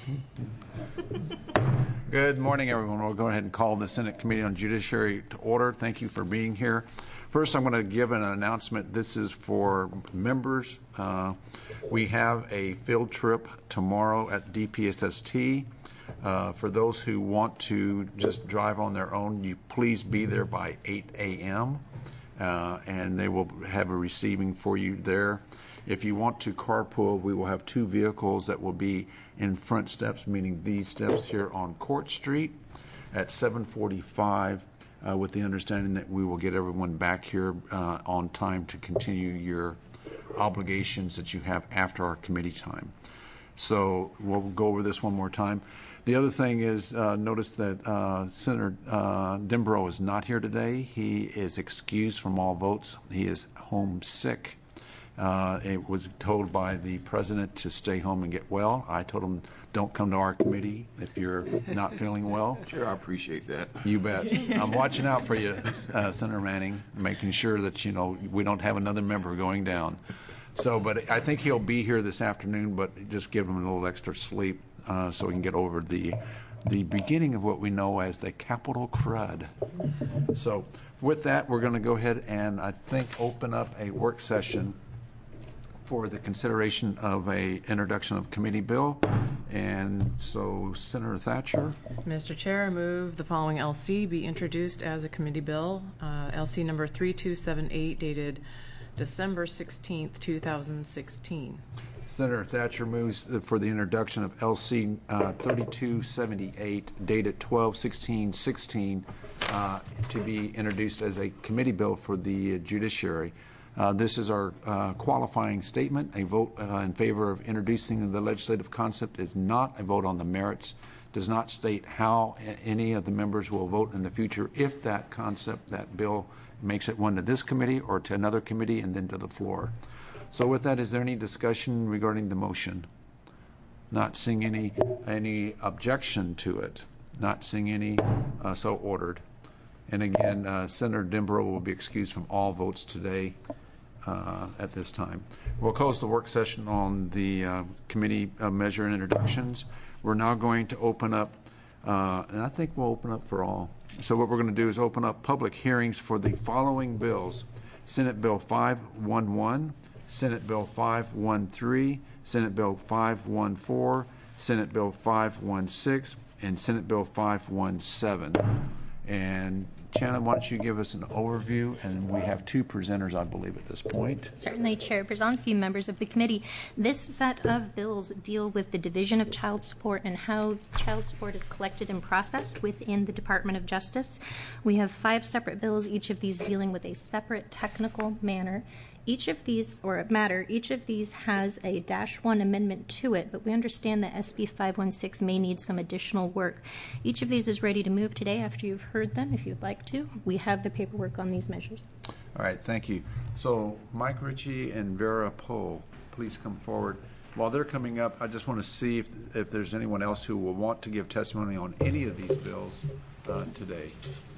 Good morning, everyone. We'll go ahead and call the Senate Committee on Judiciary to order. Thank you for being here. First, I'm going to give an announcement. This is for members. We have a field trip tomorrow at DPSST. For those who want to just drive on their own, you please be there by 8 a.m. And they will have a receiving for you there. If you want to carpool, we will have two vehicles that will be in front steps, meaning these steps here on Court Street at 7:45, with the understanding that we will get everyone back here on time to continue your obligations that you have after our committee time. So we'll go over this one more time. The other thing is, notice that Senator Denbrough is not here today. He is excused from all votes. He is homesick. It was told by the president to stay home and get well. I told him, don't come to our committee if you're not feeling well. Sure, I appreciate that. You bet. I'm watching out for you, Senator Manning, making sure that, we don't have another member going down. So, but I think he'll be here this afternoon, but just give him a little extra sleep so we can get over the beginning of what we know as the Capitol crud. So with that, we're going to go ahead and I think open up a work session for the consideration of a introduction of committee bill. And so, Senator Thatcher. Mr. Chair, I move the following LC be introduced as a committee bill. LC number 3278, dated December 16th, 2016. Senator Thatcher moves for the introduction of LC 3278, dated 12/16/16, to be introduced as a committee bill for the judiciary. This is our qualifying statement. A vote in favor of introducing the legislative concept is not a vote on the merits, does not state how any of the members will vote in the future if that concept, that bill, makes it one to this committee or to another committee and then to the floor. So with that, is there any discussion regarding the motion? Not seeing any objection to it. Not seeing any, so ordered. And again, Senator Denbrough will be excused from all votes today at this time. We'll close the work session on the committee measure and introductions. We're now going to open up, and I think we'll open up for all. So what we're going to do is open up public hearings for the following bills: Senate Bill 511, Senate Bill 513, Senate Bill 514, Senate Bill 516, and Senate Bill 517. And Shannon, why don't you give us an overview? And we have two presenters, I believe, at this point. Certainly, Chair Brzezinski, members of the committee. This set of bills deal with the division of child support and how child support is collected and processed within the Department of Justice. We have 5 separate bills, each of these dealing with a separate technical manner. Each of these has a -1 amendment to it, but we understand that SB 516 may need some additional work. Each of these is ready to move today after you've heard them, if you'd like to. We have the paperwork on these measures. All right, thank you. So Mike Ritchie and Vera Pohl, please come forward. While they're coming up, I just want to see if there's anyone else who will want to give testimony on any of these bills today.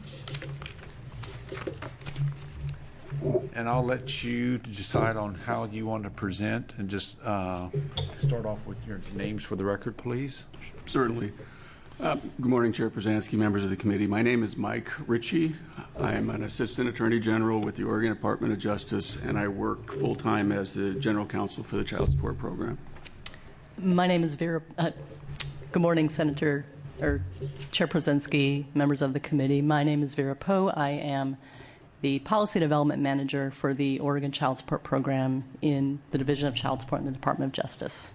And I'll let you decide on how you want to present, and just start off with your names for the record, please. Certainly. Good morning, Chair Brzezinski, members of the committee. My name is Mike Ritchie. I am an Assistant Attorney General with the Oregon Department of Justice, and I work full-time as the General Counsel for the Child Support Program. My name is Vera. Good morning, Senator or Chair Brzezinski, members of the committee. My name is Vera Poe. I am the Policy Development Manager for the Oregon Child Support Program in the Division of Child Support in the Department of Justice.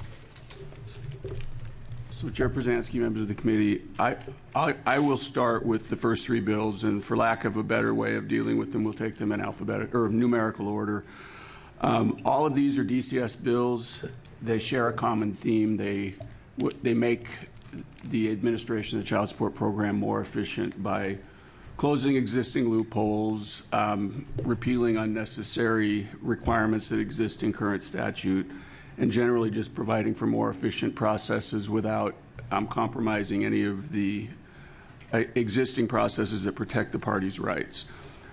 So, Chair Brzezinski, members of the committee, I will start with the first 3 bills, and for lack of a better way of dealing with them, we'll take them in alphabetical or numerical order. All of these are DCS bills. They share a common theme. They make the administration of the child support program more efficient by closing existing loopholes, repealing unnecessary requirements that exist in current statute, and generally just providing for more efficient processes without compromising any of the existing processes that protect the parties' rights.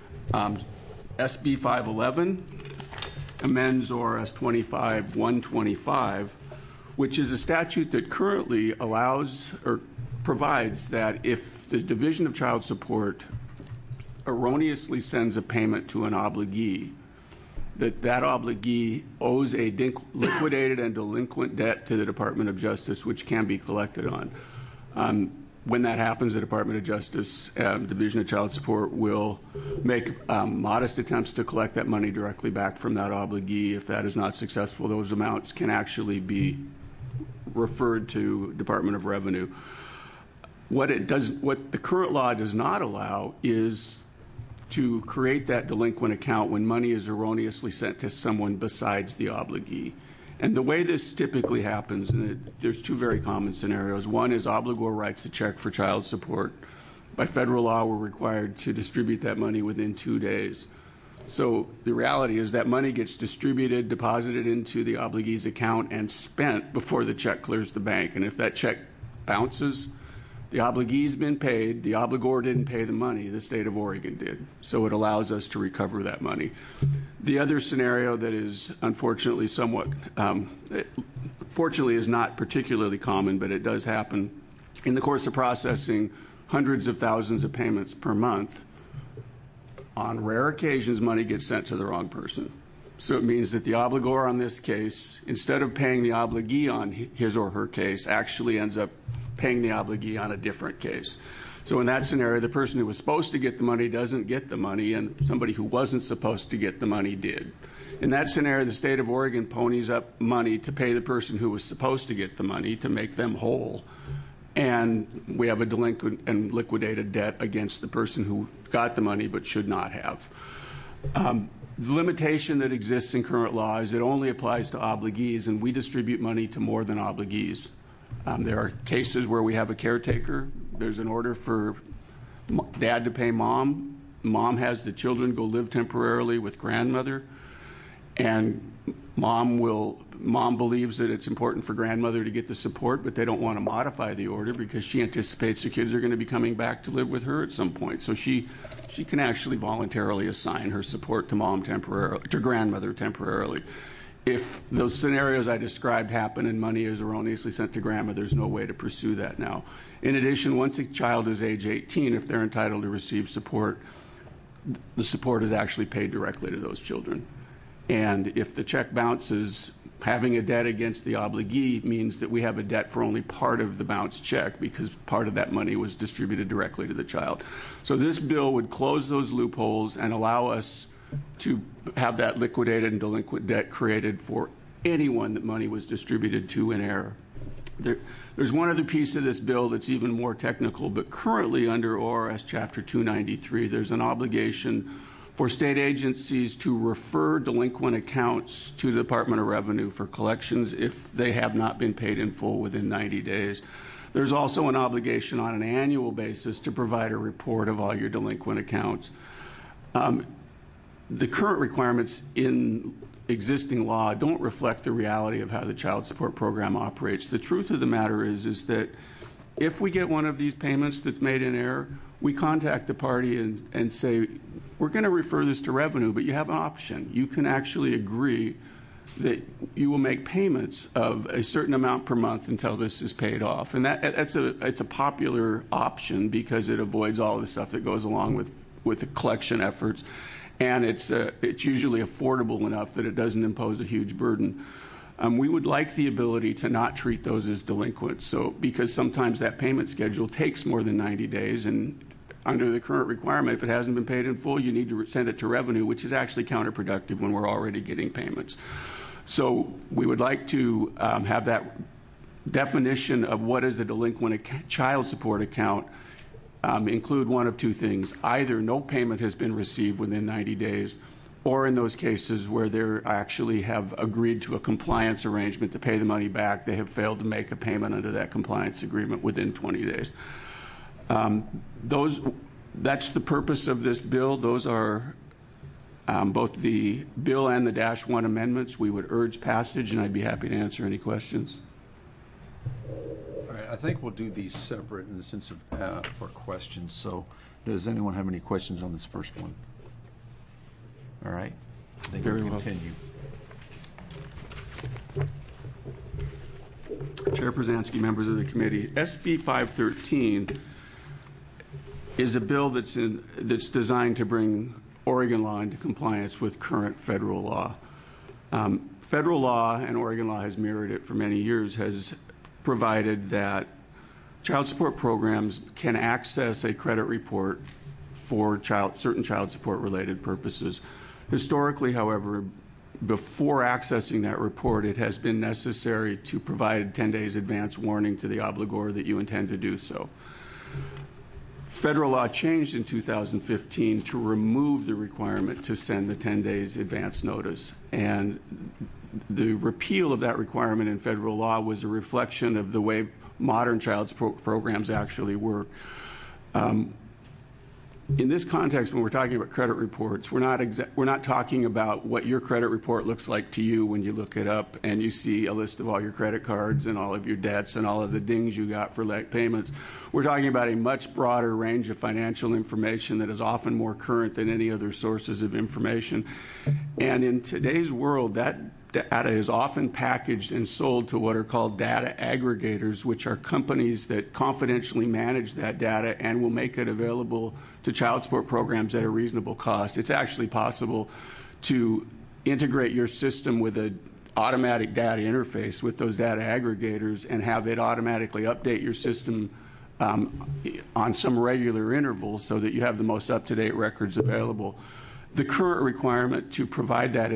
SB 511 amends ORS 25-125, which is a statute that currently allows or provides that if the Division of Child Support erroneously sends a payment to an obligee, that obligee owes a liquidated and delinquent debt to the Department of Justice, which can be collected on. When that happens, the Department of Justice, Division of Child Support, will make modest attempts to collect that money directly back from that obligee. If that is not successful, those amounts can actually be referred to Department of Revenue. What the current law does not allow is to create that delinquent account when money is erroneously sent to someone besides the obligee. And the way this typically happens, and there's two very common scenarios. One is obligor writes a check for child support. By federal law, we're required to distribute that money within 2 days. So the reality is that money gets distributed, deposited into the obligee's account, and spent before the check clears the bank. And if that check bounces, the obligee's been paid, the obligor didn't pay the money, the state of Oregon did. So it allows us to recover that money. The other scenario that is unfortunately fortunately is not particularly common, but it does happen in the course of processing hundreds of thousands of payments per month. On rare occasions, money gets sent to the wrong person. So it means that the obligor on this case, instead of paying the obligee on his or her case, actually ends up paying the obligee on a different case. So in that scenario, the person who was supposed to get the money doesn't get the money, and somebody who wasn't supposed to get the money did. In that scenario, the state of Oregon ponies up money to pay the person who was supposed to get the money to make them whole. And we have a delinquent and liquidated debt against the person who got the money but should not have. The limitation that exists in current law is it only applies to obligees, and we distribute money to more than obligees. There are cases where we have a caretaker. There's an order for dad to pay mom. Mom has the children go live temporarily with grandmother. And mom believes that it's important for grandmother to get the support, but they don't want to modify the order because she anticipates the kids are going to be coming back to live with her at some point. So she can actually voluntarily assign her support to grandmother temporarily. If those scenarios I described happen and money is erroneously sent to grandma, there's no way to pursue that now. In addition, once a child is age 18, if they're entitled to receive support, the support is actually paid directly to those children. And if the check bounces, having a debt against the obligee means that we have a debt for only part of the bounced check because part of that money was distributed directly to the child. So this bill would close those loopholes and allow us to have that liquidated and delinquent debt created for anyone that money was distributed to in error. There's one other piece of this bill that's even more technical, but currently under ORS Chapter 293, there's an obligation for state agencies to refer delinquent accounts to the Department of Revenue for collections if they have not been paid in full within 90 days. There's also an obligation on an annual basis to provide a report of all your delinquent accounts. The current requirements in existing law don't reflect the reality of how the child support program operates. The truth of the matter is that if we get one of these payments that's made in error, we contact the party and say, we're going to refer this to revenue, but you have an option. You can actually agree that you will make payments of a certain amount per month until this is paid off. And it's a popular option because it avoids all of the stuff that goes along with the collection efforts. And it's usually affordable enough that it doesn't impose a huge burden. We would like the ability to not treat those as delinquent. So because sometimes that payment schedule takes more than 90 days, and under the current requirement, if it hasn't been paid in full, you need to send it to revenue, which is actually counterproductive when we're already getting payments. So we would like to have that definition of what is a delinquent child support account include one of two things. Either no payment has been received within 90 days, or in those cases where they actually have agreed to a compliance arrangement to pay the money back, they have failed to make a payment under that compliance agreement within 20 days. That's the purpose of this bill. Those are both the bill and the -1 amendments. We would urge passage, and I'd be happy to answer any questions. All right, I think we'll do these separate in the sense of for questions. So does anyone have any questions on this first one? All right. I think we'll continue. Chair Przansky, members of the committee, SB 513 is a bill that's designed to bring Oregon law into compliance with current federal law. Federal law, and Oregon law has mirrored it for many years, has provided that child support programs can access a credit report for certain child support related purposes. Historically, however, before accessing that report, it has been necessary to provide 10 days advance warning to the obligor that you intend to do so. Federal law changed in 2015 to remove the requirement to send the 10 days advance notice. And the repeal of that requirement in federal law was a reflection of the way modern child support programs actually work. In this context, when we're talking about credit reports, we're not talking about what your credit report looks like to you when you look it up and you see a list of all your credit cards and all of your debts and all of the dings you got for late payments. We're talking about a much broader range of financial information that is often more current than any other sources of information. And in today's world, that data is often packaged and sold to what are called data aggregators, which are companies that confidentially manage that data and will make it available to child support programs at a reasonable cost. It's actually possible to integrate your system with an automatic data interface with those data aggregators and have it automatically update your system on some regular intervals so that you have the most up-to-date records available. The current requirement to provide that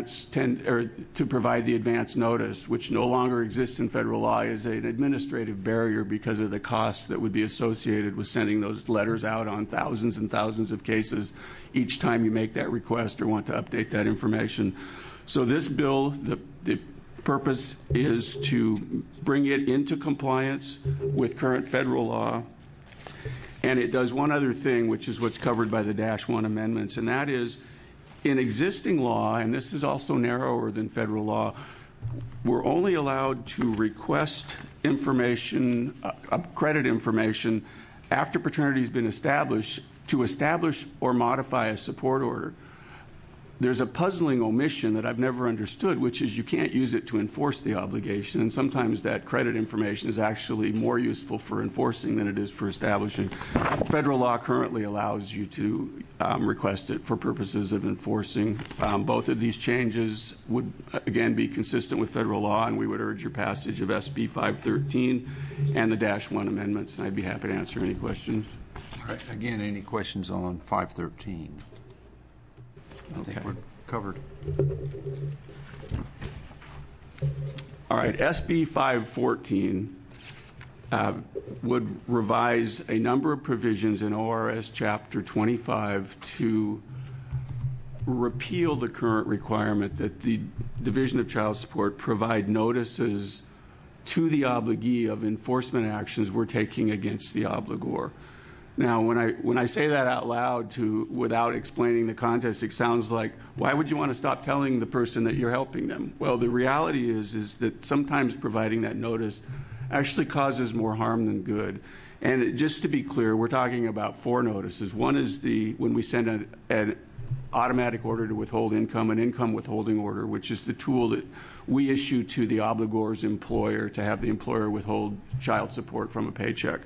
to provide the advance notice, which no longer exists in federal law, is an administrative barrier because of the costs that would be associated with sending those letters out on thousands and thousands of cases each time you make that request or want to update that information. So this bill, the purpose is to bring it into compliance with current federal law. And it does one other thing, which is what's covered by the -1 amendments, and that is, in existing law, and this is also narrower than federal law, we're only allowed to request information, credit information, after paternity has been established, to establish or modify a support order. There's a puzzling omission that I've never understood, which is you can't use it to enforce the obligation, and sometimes that credit information is actually more useful for enforcing than it is for establishing. Federal law currently allows you to request it for purposes of enforcing. Both of these changes would, again, be consistent with federal law, and we would urge your passage of SB 513 and the -1 amendments, and I'd be happy to answer any questions. All right. Again, any questions on 513? I think we're covered. All right, SB 514 would revise a number of provisions in ORS Chapter 25 to repeal the current requirement that the Division of Child Support provide notices to the obligee of enforcement actions we're taking against the obligor. Now, when I say that out loud without explaining the context, it sounds like, why would you want to stop telling the person that you're helping them? Well, the reality is that sometimes providing that notice actually causes more harm than good. And just to be clear, we're talking about 4 notices. One is when we send an automatic order to withhold income, an income withholding order, which is the tool that we issue to the obligor's employer to have the employer withhold child support from a paycheck.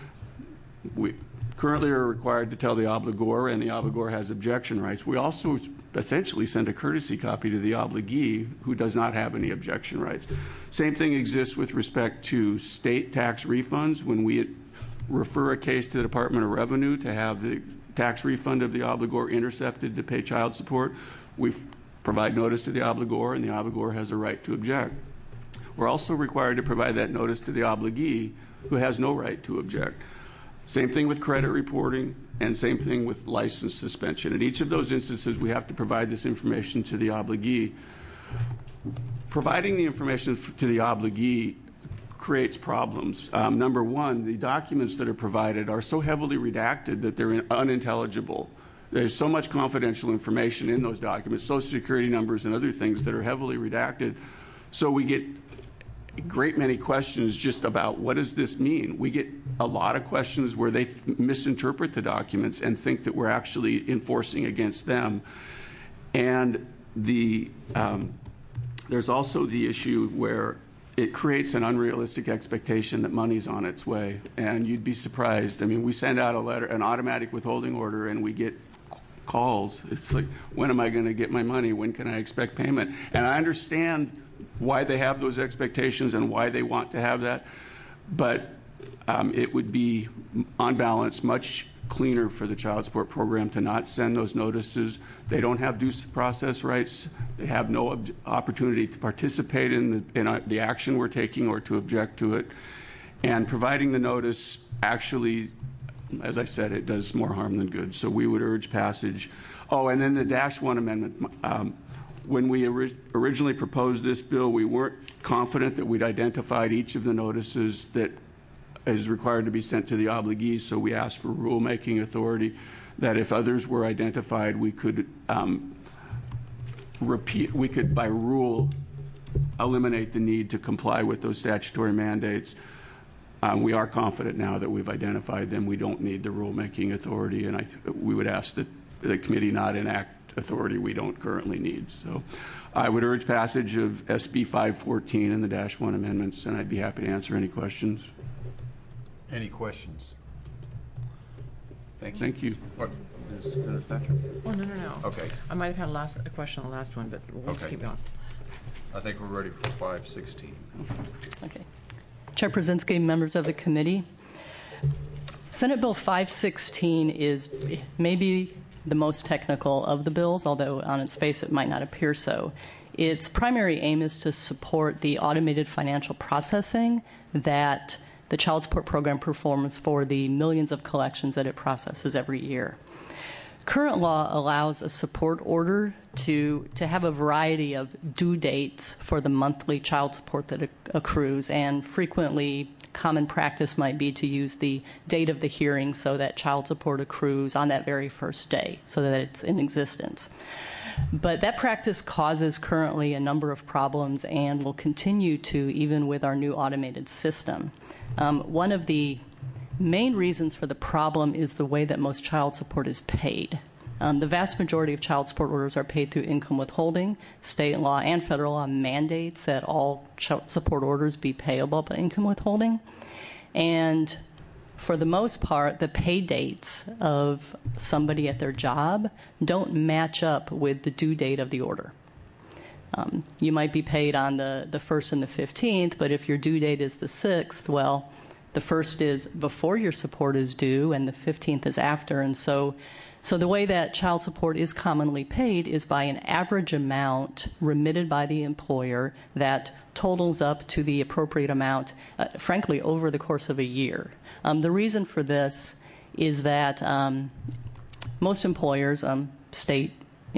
We currently are required to tell the obligor, and the obligor has objection rights. We also essentially send a courtesy copy to the obligee who does not have any objection rights. Same thing exists with respect to state tax refunds. When we refer a case to the Department of Revenue to have the tax refund of the obligor intercepted to pay child support, we provide notice to the obligor, and the obligor has a right to object. We're also required to provide that notice to the obligee who has no right to object. Same thing with credit reporting, and same thing with license suspension. In each of those instances, we have to provide this information to the obligee. Providing the information to the obligee creates problems. Number one, the documents that are provided are so heavily redacted that they're unintelligible. There's so much confidential information in those documents, Social Security numbers and other things that are heavily redacted. So we get a great many questions just about what does this mean. We get a lot of questions where they misinterpret the documents and think that we're actually enforcing against them. And there's also the issue where it creates an unrealistic expectation that money's on its way, and you'd be surprised. I mean, we send out a letter, an automatic withholding order, and we get calls. It's like, when am I going to get my money? When can I expect payment? And I understand why they have those expectations and why they want to have that, but it would be, on balance, much cleaner for the child support program to not send those notices. They don't have due process rights. They have no opportunity to participate in the action we're taking or to object to it. And providing the notice actually, as I said, it does more harm than good. So we would urge passage. Oh, and then the -1 amendment. When we originally proposed this bill, we weren't confident that we'd identified each of the notices that is required to be sent to the obligees, so we asked for rulemaking authority that if others were identified, we could by rule eliminate the need to comply with those statutory mandates. We are confident now that we've identified them. We don't need the rulemaking authority, and we would ask that the committee not enact authority we don't currently need. So I would urge passage of SB 514 and the -1 amendments, and I'd be happy to answer any questions. Any questions? Thank you. What, Senator Thatcher? Oh, no. Okay. I might have had a question on the last one, but we'll just Okay. keep going. I think we're ready for 516. Okay. Chair Przinsky, members of the committee, Senate Bill 516 is maybe the most technical of the bills, although on its face it might not appear so. Its primary aim is to support the automated financial processing that the child support program performs for the millions of collections that it processes every year. Current law allows a support order to have a variety of due dates for the monthly child support that accrues, and frequently common practice might be to use the date of the hearing so that child support accrues on that very first day so that it's in existence. But that practice causes currently a number of problems and will continue to even with our new automated system. One of the main reasons for the problem is the way that most child support is paid. The vast majority of child support orders are paid through income withholding. State law and federal law mandates that all child support orders be payable by income withholding. And for the most part, the pay dates of somebody at their job don't match up with the due date of the order. You might be paid on the 1st and the 15th, but if your due date is the 6th, well, the 1st is before your support is due and the 15th is after. And so the way that child support is commonly paid is by an average amount remitted by the employer that totals up to the appropriate amount, frankly, over the course of a year. The reason for this is that most employers, state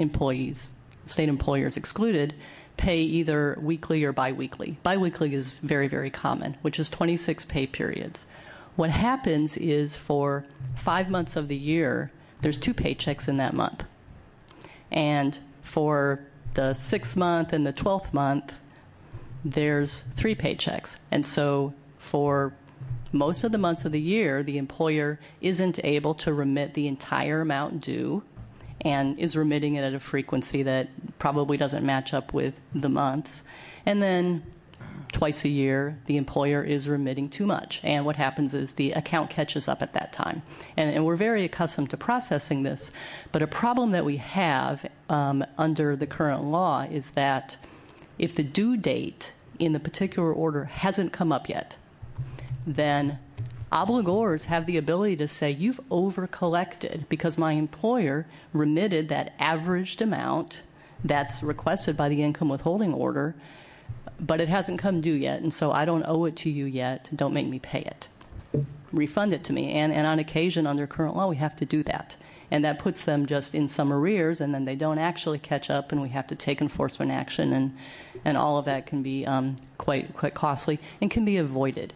employers excluded, pay either weekly or biweekly. Biweekly is very, very common, which is 26 pay periods. What happens is for 5 months of the year, there's 2 paychecks in that month. And for the 6th month and the 12th month, there's 3 paychecks. And so for most of the months of the year, the employer isn't able to remit the entire amount due and is remitting it at a frequency that probably doesn't match up with the months. And then twice a year, the employer is remitting too much. And what happens is the account catches up at that time. And we're very accustomed to processing this. But a problem that we have under the current law is that if the due date in the particular order hasn't come up yet, then obligors have the ability to say, you've over-collected because my employer remitted that averaged amount that's requested by the income withholding order, but it hasn't come due yet, and so I don't owe it to you yet. Don't make me pay it. Refund it to me. And on occasion, under current law, we have to do that. And that puts them just in some arrears, and then they don't actually catch up, and we have to take enforcement action, and all of that can be quite costly and can be avoided.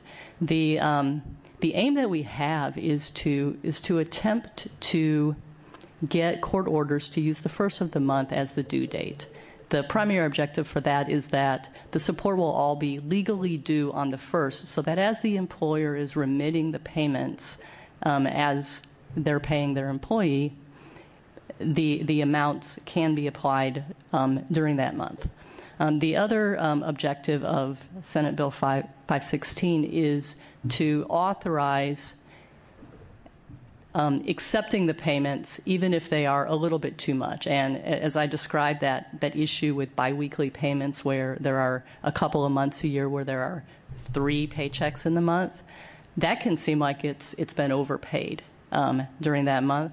The aim that we have is to attempt to get court orders to use the 1st of the month as the due date. The primary objective for that is that the support will all be legally due on the 1st, so that as the employer is remitting the payments as they're paying their employee, the amounts can be applied during that month. The other objective of Senate Bill 516 is to authorize accepting the payments even if they are a little bit too much. And as I described that issue with biweekly payments where there are a couple of months a year where there are 3 paychecks in the month, that can seem like it's been overpaid during that month.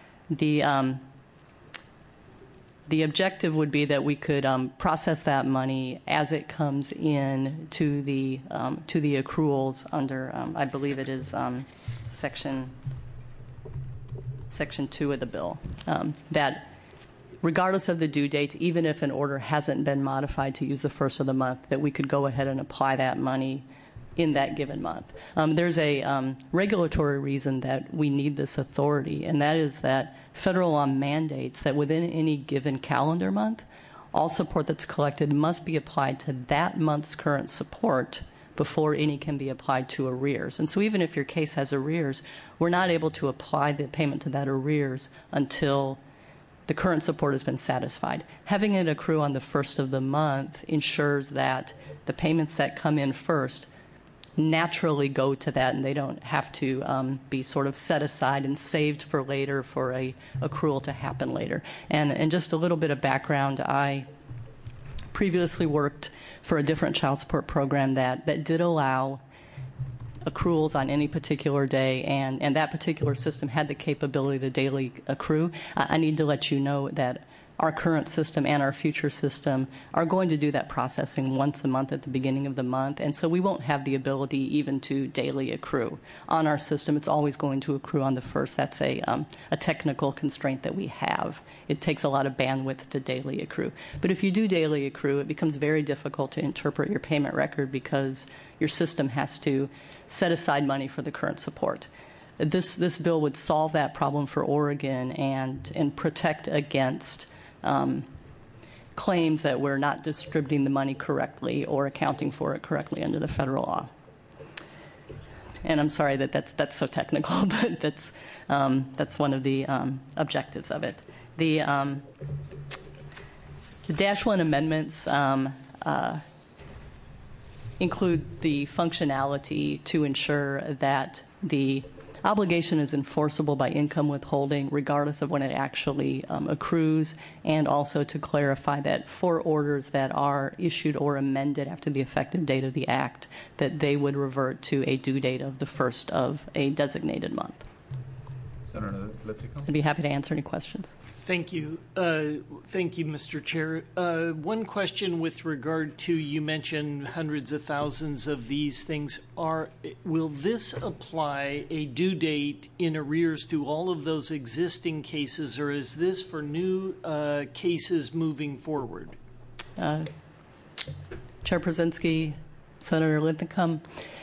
The objective would be that we could process that money as it comes in to the accruals under, I believe it is Section 2 of the bill. That regardless of the due date, even if an order hasn't been modified to use the first of the month, that we could go ahead and apply that money in that given month. There's a regulatory reason that we need this authority, and that is that federal law mandates that within any given calendar month, all support that's collected must be applied to that month's current support before any can be applied to arrears. And so even if your case has arrears, we're not able to apply the payment to that arrears until the current support has been satisfied. Having it accrue on the first of the month ensures that the payments that come in first naturally go to that, and they don't have to be sort of set aside and saved for later for a accrual to happen later. And just a little bit of background, I previously worked for a different child support program that did allow accruals on any particular day, and that particular system had the capability to daily accrue. I need to let you know that our current system and our future system are going to do that processing once a month at the beginning of the month, and so we won't have the ability even to daily accrue. On our system, it's always going to accrue on the first. That's a technical constraint that we have. It takes a lot of bandwidth to daily accrue. But if you do daily accrue, it becomes very difficult to interpret your payment record because your system has to set aside money for the current support. This bill would solve that problem for Oregon and protect against claims that we're not distributing the money correctly or accounting for it correctly under the federal law. And I'm sorry that's so technical, but that's one of the objectives of it. The Dash 1 amendments include the functionality to ensure that the obligation is enforceable by income withholding regardless of when it actually accrues, and also to clarify that for orders that are issued or amended after the effective date of the act, that they would revert to a due date of the first of a designated month. Senator Lithicum? I'd be happy to answer any questions. Thank you. Thank you, Mr. Chair. One question with regard to, you mentioned hundreds of thousands of these things. Will this apply a due date in arrears to all of those existing cases, or is this for new cases moving forward? Chair Przinsky, Senator Linthicum,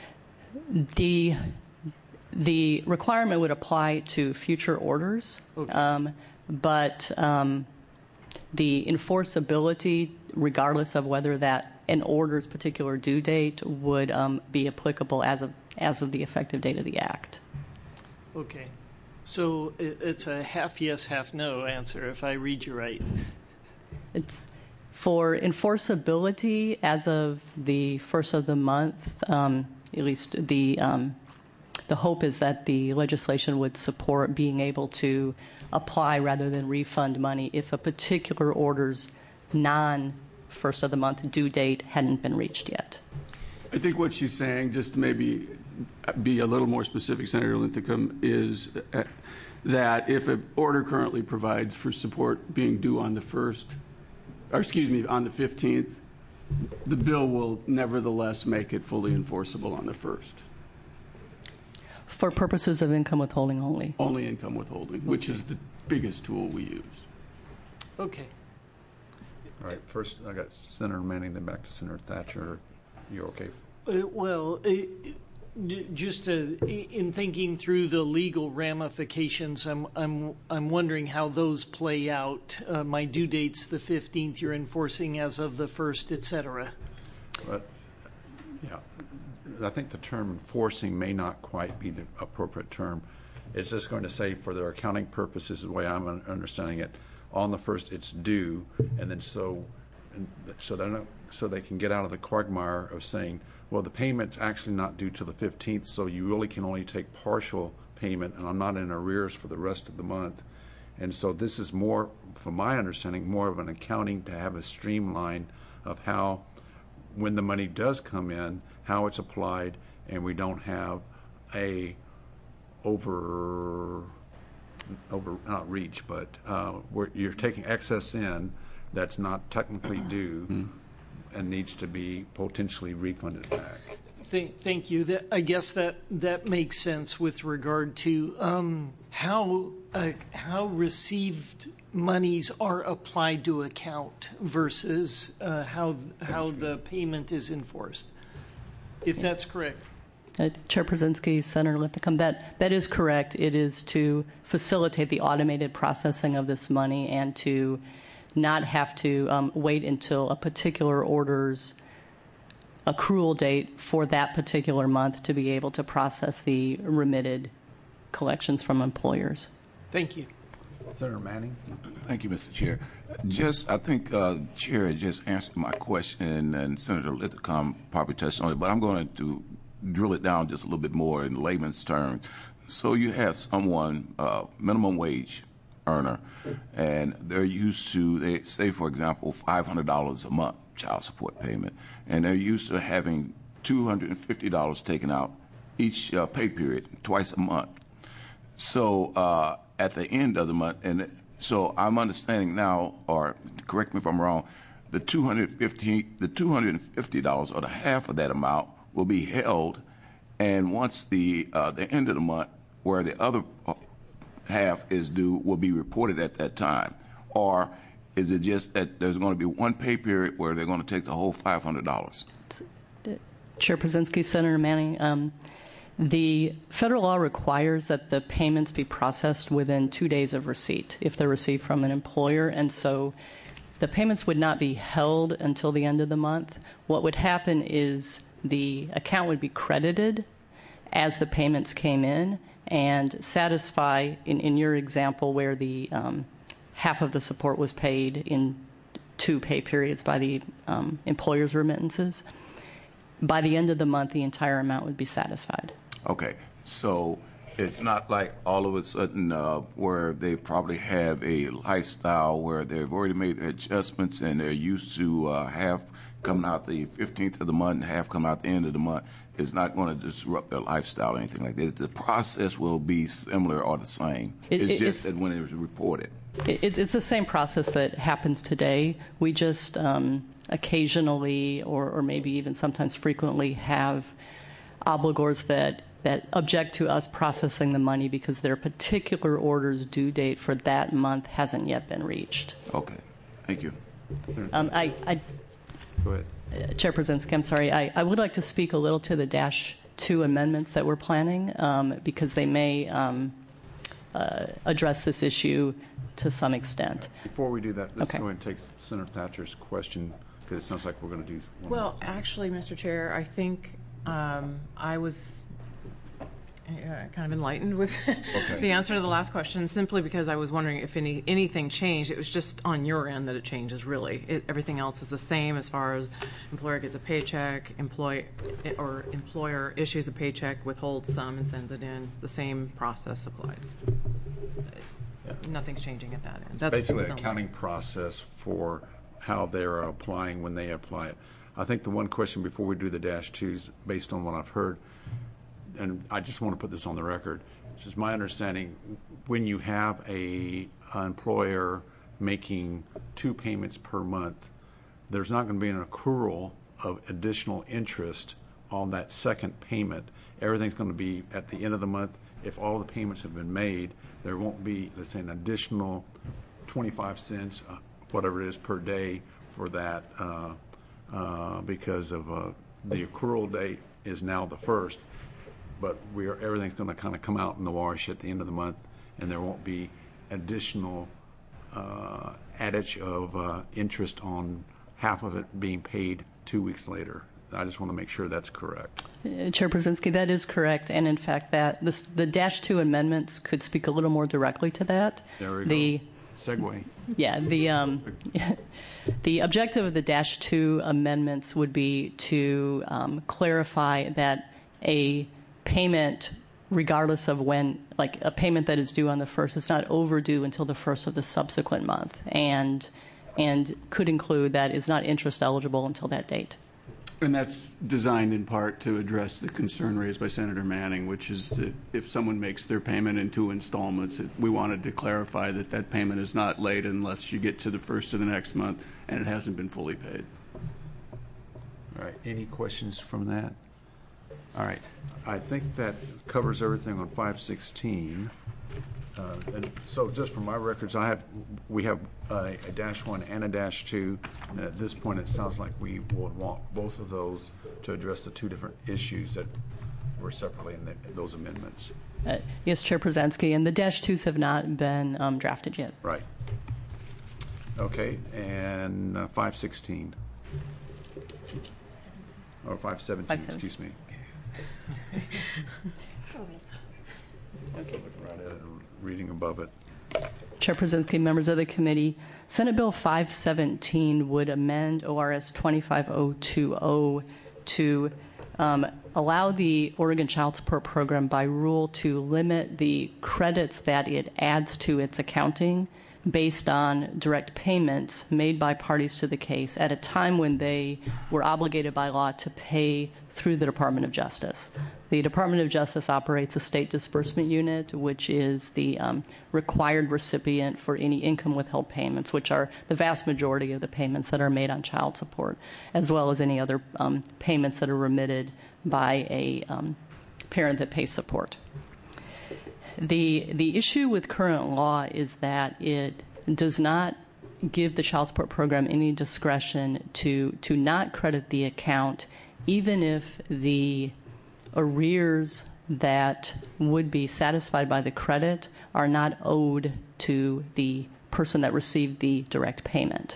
the requirement would apply to future orders, okay. But the enforceability, regardless of whether that an order's particular due date, would be applicable as of the effective date of the act. Okay. So it's a half yes, half no answer, if I read you right. It's for enforceability as of the first of the month, at least the hope is that the legislation would support being able to apply rather than refund money if a particular order's non-first of the month due date hadn't been reached yet. I think what she's saying, just to maybe be a little more specific, Senator Linthicum, is that if an order currently provides for support being due on the 15th, the bill will nevertheless make it fully enforceable on the 1st. For purposes of income withholding only. Only income withholding, which is the biggest tool we use. Okay. All right. First, I got Senator Manning, then back to Senator Thatcher. You okay? Just in thinking through the legal ramifications, I'm wondering how those play out. My due date's the 15th. You're enforcing as of the 1st, et cetera. But yeah. I think the term enforcing may not quite be the appropriate term. It's just going to say, for their accounting purposes, the way I'm understanding it, on the 1st it's due, and then so so they can get out of the quagmire of saying, well, the payment's actually not due till the 15th, so you really can only take partial payment, and I'm not in arrears for the rest of the month. And so this is more, from my understanding, more of an accounting to have a streamline of how, when the money does come in, how it's applied, and we don't have a not reach, but where you're taking excess in that's not technically due and needs to be potentially refunded back. Thank you. I guess that makes sense with regard to how received monies are applied to account versus how the payment is enforced, if that's correct. Chair Przinsky, Senator Linthicum, that is correct. It is to facilitate the automated processing of this money and to not have to wait until a particular order's accrual date for that particular month to be able to process the remitted collections from employers. Thank you. Senator Manning? Thank you, Mr. Chair. I think the Chair had just answered my question, and Senator Linthicum probably touched on it, but I'm going to drill it down just a little bit more in layman's terms. So you have someone, minimum wage earner, and they're used to, they say, for example, $500 a month child support payment, and they're used to having $250 taken out each pay period, twice a month. So at the end of the month, and so I'm understanding now, or correct me if I'm wrong, the $250 or the half of that amount will be held, and once the end of the month, where the other half is due, will be reported at that time? Or is it just that there's going to be one pay period where they're going to take the whole $500? Chair Przinsky, Senator Manning, the federal law requires that the payments be processed within 2 days of receipt if they're received from an employer, and so the payments would not be held until the end of the month. What would happen is the account would be credited as the payments came in and satisfy, in your example where the half of the support was paid in 2 pay periods by the employer's remittances, by the end of the month the entire amount would be satisfied. Okay, so it's not like all of a sudden where they probably have a lifestyle where they've already made their adjustments and they're used to half coming out the 15th of the month and half come out the end of the month. It's not going to disrupt their lifestyle or anything like that. The process will be similar or the same. It's just that when it was reported. It's the same process that happens today. We just occasionally or maybe even sometimes frequently have obligors that object to us processing the money because their particular order's due date for that month hasn't yet been reached. Okay. Thank you. Go ahead. Chair Przinsky, I'm sorry. I would like to speak a little to the -2 amendments that we're planning because they may address this issue to some extent. Before we do that, let's Okay. go ahead and take Senator Thatcher's question, because it sounds like we're going to do one. Well, actually, Mr. Chair, I think I was kind of enlightened with the answer to the last question, simply because I was wondering if anything changed. It was just on your end that it changes, really. Everything else is the same as far as employer gets a paycheck, employer issues a paycheck, withholds some, and sends it in. The same process applies. Nothing's changing at that end. That's Basically, an accounting process for how they're applying when they apply it. I think the one question before we do the -2s, based on what I've heard, and I just want to put this on the record, it's just my understanding, when you have an employer making 2 payments per month, there's not going to be an accrual of additional interest on that second payment. Everything's going to be at the end of the month. If all the payments have been made, there won't be, let's say, an additional 25 cents, whatever it is, per day for that because of the accrual date is now the 1st. But everything's going to kind of come out in the wash at the end of the month, and there won't be additional adage of interest on half of it being paid 2 weeks later. I just want to make sure that's correct. Chair Przinsky, that is correct, and in fact, the -2 amendments could speak a little more directly to that. There we go. segue. Yeah, the objective of the -2 amendments would be to clarify that a payment, regardless of when, like a payment that is due on the 1st, is not overdue until the 1st of the subsequent month, and could include that is not interest eligible until that date. And that's designed in part to address the concern raised by Senator Manning, which is that if someone makes their payment in 2 installments, we wanted to clarify that that payment is not late unless you get to the 1st of the next month and it hasn't been fully paid. All right, any questions from that? All right, I think that covers everything on 516. And so just for my records, we have a -1 and a -2, and at this point it sounds like we would want both of those to address the 2 different issues that were separately in those amendments. Yes, Chair Przanski, and the -2s have not been drafted yet. Right. Okay, and 516. Or 517, excuse me. Okay, looking right at it and reading above it. Chair Przanski, members of the committee, Senate Bill 517 would amend ORS 25020 to allow the Oregon Child Support Program by rule to limit the credits that it adds to its accounting based on direct payments made by parties to the case at a time when they were obligated by law to pay through the Department of Justice. The Department of Justice operates a state disbursement unit, which is the required recipient for any income withheld payments, which are the vast majority of the payments that are made on child support, as well as any other payments that are remitted by a parent that pays support. The issue with current law is that it does not give the child support program any discretion to not credit the account, even if the arrears that would be satisfied by the credit are not owed to the person that received the direct payment.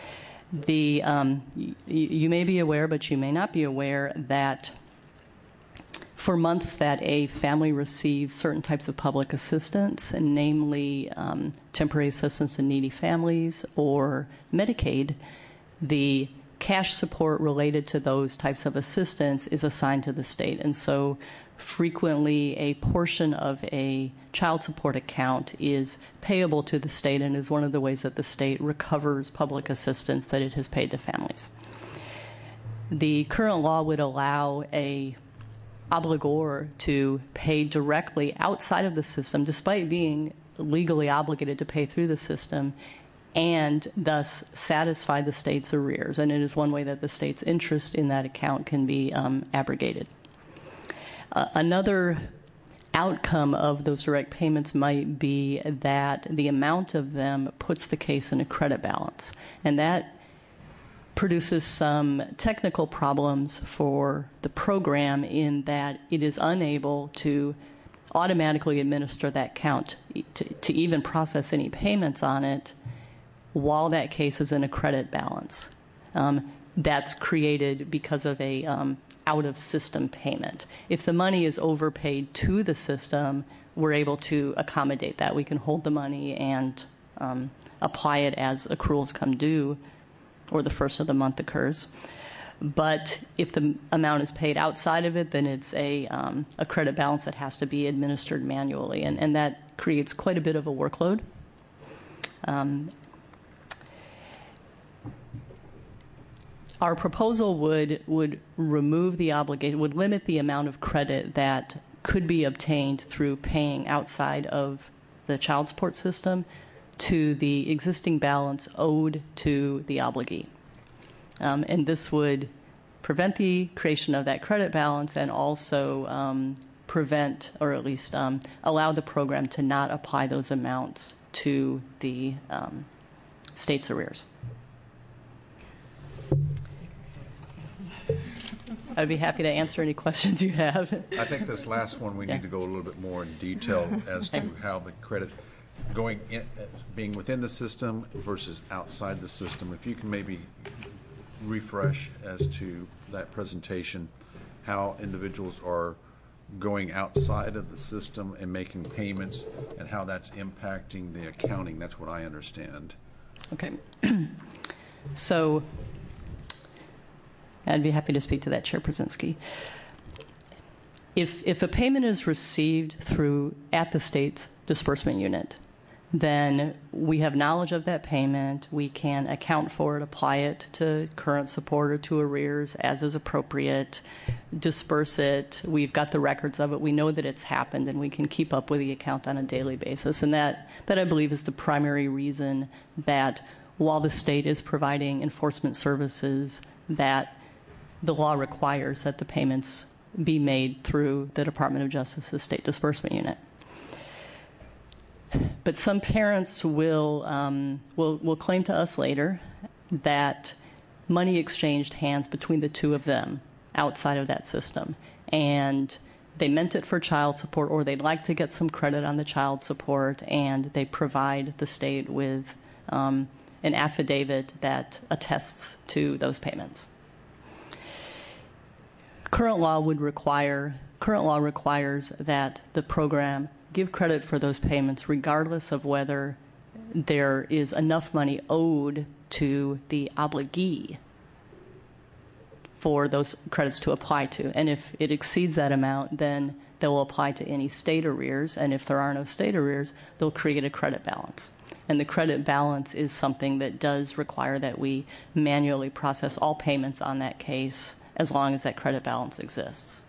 You may be aware, but you may not be aware, that for months that a family receives certain types of public assistance, and namely temporary assistance in needy families or Medicaid, the cash support related to those types of assistance is assigned to the state. And so frequently a portion of a child support account is payable to the state and is one of the ways that the state recovers public assistance that it has paid to families. The current law would allow a obligor to pay directly outside of the system, despite being legally obligated to pay through the system, and thus satisfy the state's arrears. And it is one way that the state's interest in that account can be abrogated. Another outcome of those direct payments might be that the amount of them puts the case in a credit balance. And that produces some technical problems for the program in that it is unable to automatically administer that account to even process any payments on it while that case is in a credit balance. That's created because of a out-of-system payment. If the money is overpaid to the system, we're able to accommodate that. We can hold the money and apply it as accruals come due or the first of the month occurs. But if the amount is paid outside of it, then it's a credit balance that has to be administered manually, and that creates quite a bit of a workload. Our proposal would remove the obligation, would limit the amount of credit that could be obtained through paying outside of the child support system to the existing balance owed to the obligee. And this would prevent the creation of that credit balance and also prevent, or at least allow the program to not apply those amounts to the state's arrears. I'd be happy to answer any questions you have. I think this last one we need to go a little bit more in detail as to how the credit going in, being within the system versus outside the system. If you can maybe refresh as to that presentation, how individuals are going outside of the system and making payments, and how that's impacting the accounting. That's what I understand. Okay. So I'd be happy to speak to that, Chair Brzezinski. If a payment is received at the state's disbursement unit, then we have knowledge of that payment. We can account for it, apply it to current support or to arrears as is appropriate, disperse it. We've got the records of it. We know that it's happened, and we can keep up with the account on a daily basis. And that I believe is the primary reason that while the state is providing enforcement services, that the law requires that the payments be made through the Department of Justice's state disbursement unit. But some parents will claim to us later that money exchanged hands between the two of them outside of that system, and they meant it for child support, or they'd like to get some credit on the child support, and they provide the state with an affidavit that attests to those payments. Current law requires that the program give credit for those payments regardless of whether there is enough money owed to the obligee for those credits to apply to. And if it exceeds that amount, then they will apply to any state arrears. And if there are no state arrears, they'll create a credit balance. And the credit balance is something that does require that we manually process all payments on that case as long as that credit balance exists.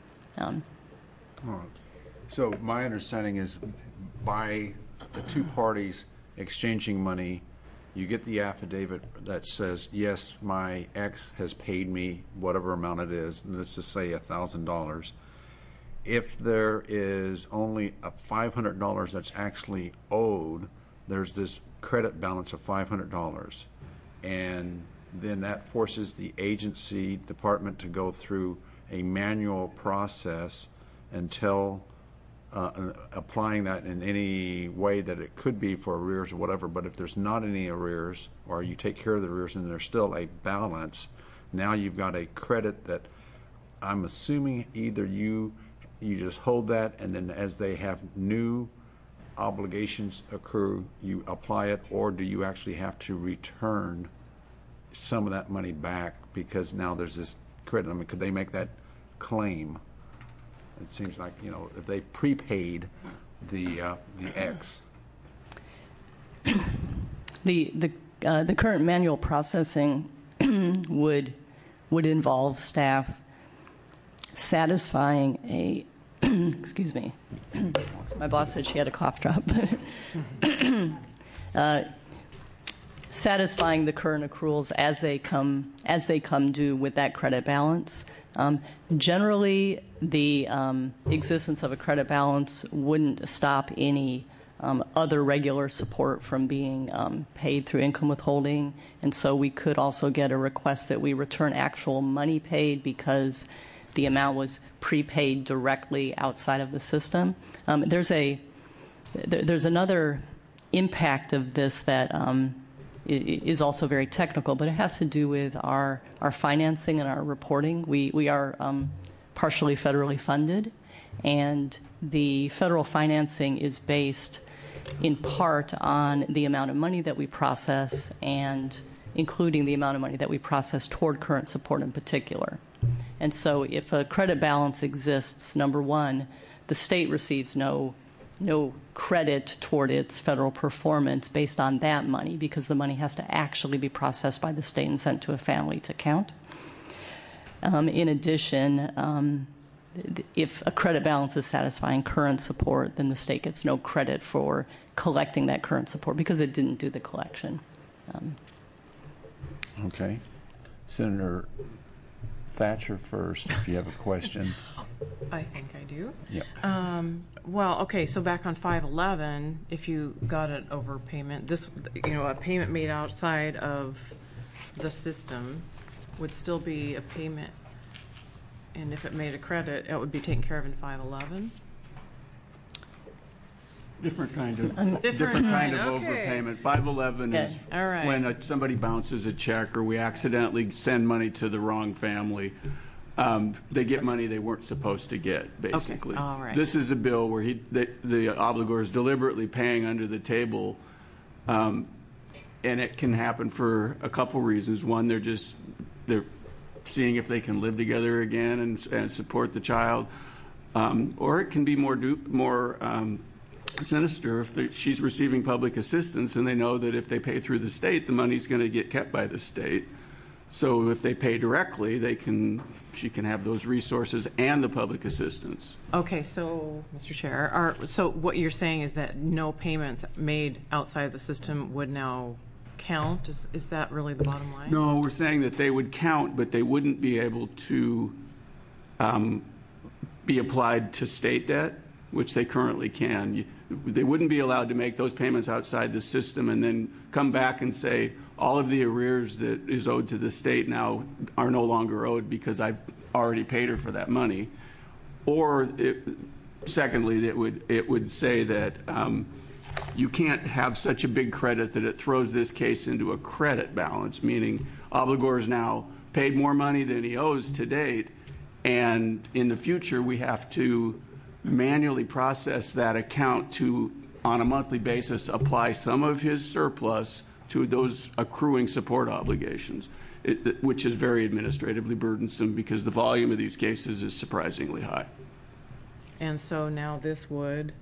So my understanding is by the two parties exchanging money, you get the affidavit that says, yes, my ex has paid me whatever amount it is, and let's just say $1,000. If there is only a $500 that's actually owed, there's this credit balance of $500. And then that forces the agency department to go through a manual process until applying that in any way that it could be for arrears or whatever. But if there's not any arrears, or you take care of the arrears and there's still a balance, now you've got a credit that I'm assuming either you just hold that, and then as they have new obligations accrue, you apply it, or do you actually have to return some of that money back because now there's this credit? I mean, could they make that claim? It seems like, if they prepaid the X. The current manual processing would involve satisfying a excuse me. My boss said she had a cough drop. Satisfying the current accruals as they come due with that credit balance. Generally, the existence of a credit balance wouldn't stop any other regular support from being paid through income withholding, and so we could also get a request that we return actual money paid because the amount was prepaid directly outside of the system. There's another impact of this that is also very technical, but it has to do with our financing and our reporting. We are partially federally funded, and the federal financing is based in part on the amount of money that we process, and including the amount of money that we process toward current support in particular. And so if a credit balance exists, number one, the state receives no credit toward its federal performance based on that money, because the money has to actually be processed by the state and sent to a family to count. In addition, if a credit balance is satisfying current support, then the state gets no credit for collecting that current support because it didn't do the collection. Okay. Senator Thatcher first, if you have a question. I think I do. Yeah. Well, okay, so back on 511, if you got an overpayment, a payment made outside of the system would still be a payment, and if it made a credit, it would be taken care of in 511? Different kind of okay. overpayment. 511 is All right. when somebody bounces a check or we accidentally send money to the wrong family. they get money they weren't supposed to get, basically. All right. This is a bill where the obligor is deliberately paying under the table, and it can happen for a couple reasons. One, they're seeing if they can live together again and support the child, or it can be more sinister if she's receiving public assistance and they know that if they pay through the state, the money's going to get kept by the state. So if they pay directly, she can have those resources and the public assistance. Okay, so, Mr. Chair, so what you're saying is that no payments made outside of the system would now count? Is that really the bottom line? No, we're saying that they would count, but they wouldn't be able to be applied to state debt, which they currently can. They wouldn't be allowed to make those payments outside the system and then come back and say, all of the arrears that is owed to the state now are no longer owed because I've already paid her for that money. Or secondly, it would say that you can't have such a big credit that it throws this case into a credit balance, meaning obligor is now paid more money than he owes to date, and in the future we have to manually process that account to, on a monthly basis, apply some of his surplus to those accruing support obligations, which is very administratively burdensome because the volume of these cases is surprisingly high. And so now this would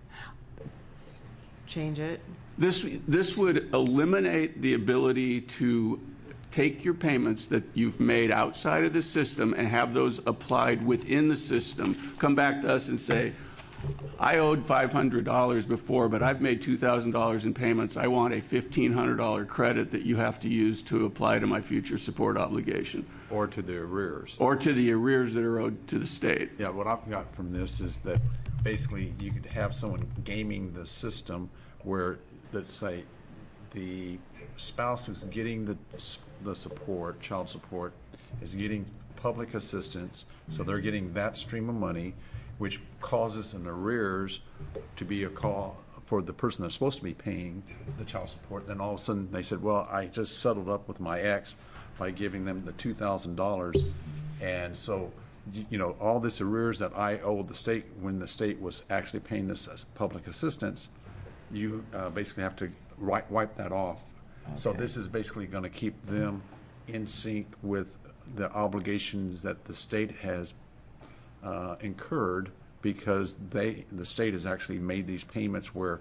change it? This would eliminate the ability to take your payments that you've made outside of the system and have those applied within the system, come back to us and say, I owed $500 before, but I've made $2,000 in payments. I want a $1,500 credit that you have to use to apply to my future support obligation. Or to the arrears. Or to the arrears that are owed to the state. Yeah, what I've got from this is that basically you could have someone gaming the system where, let's say, the spouse who's getting the support, child support, is getting public assistance, so they're getting that stream of money, which causes an arrears to be a call for the person that's supposed to be paying the child support. Then all of a sudden they said, well, I just settled up with my ex by giving them the $2,000. And so, all this arrears that I owed the state when the state was actually paying this as public assistance, you basically have to wipe that off. Okay. So this is basically going to keep them in sync with the obligations that the state has incurred, because the state has actually made these payments where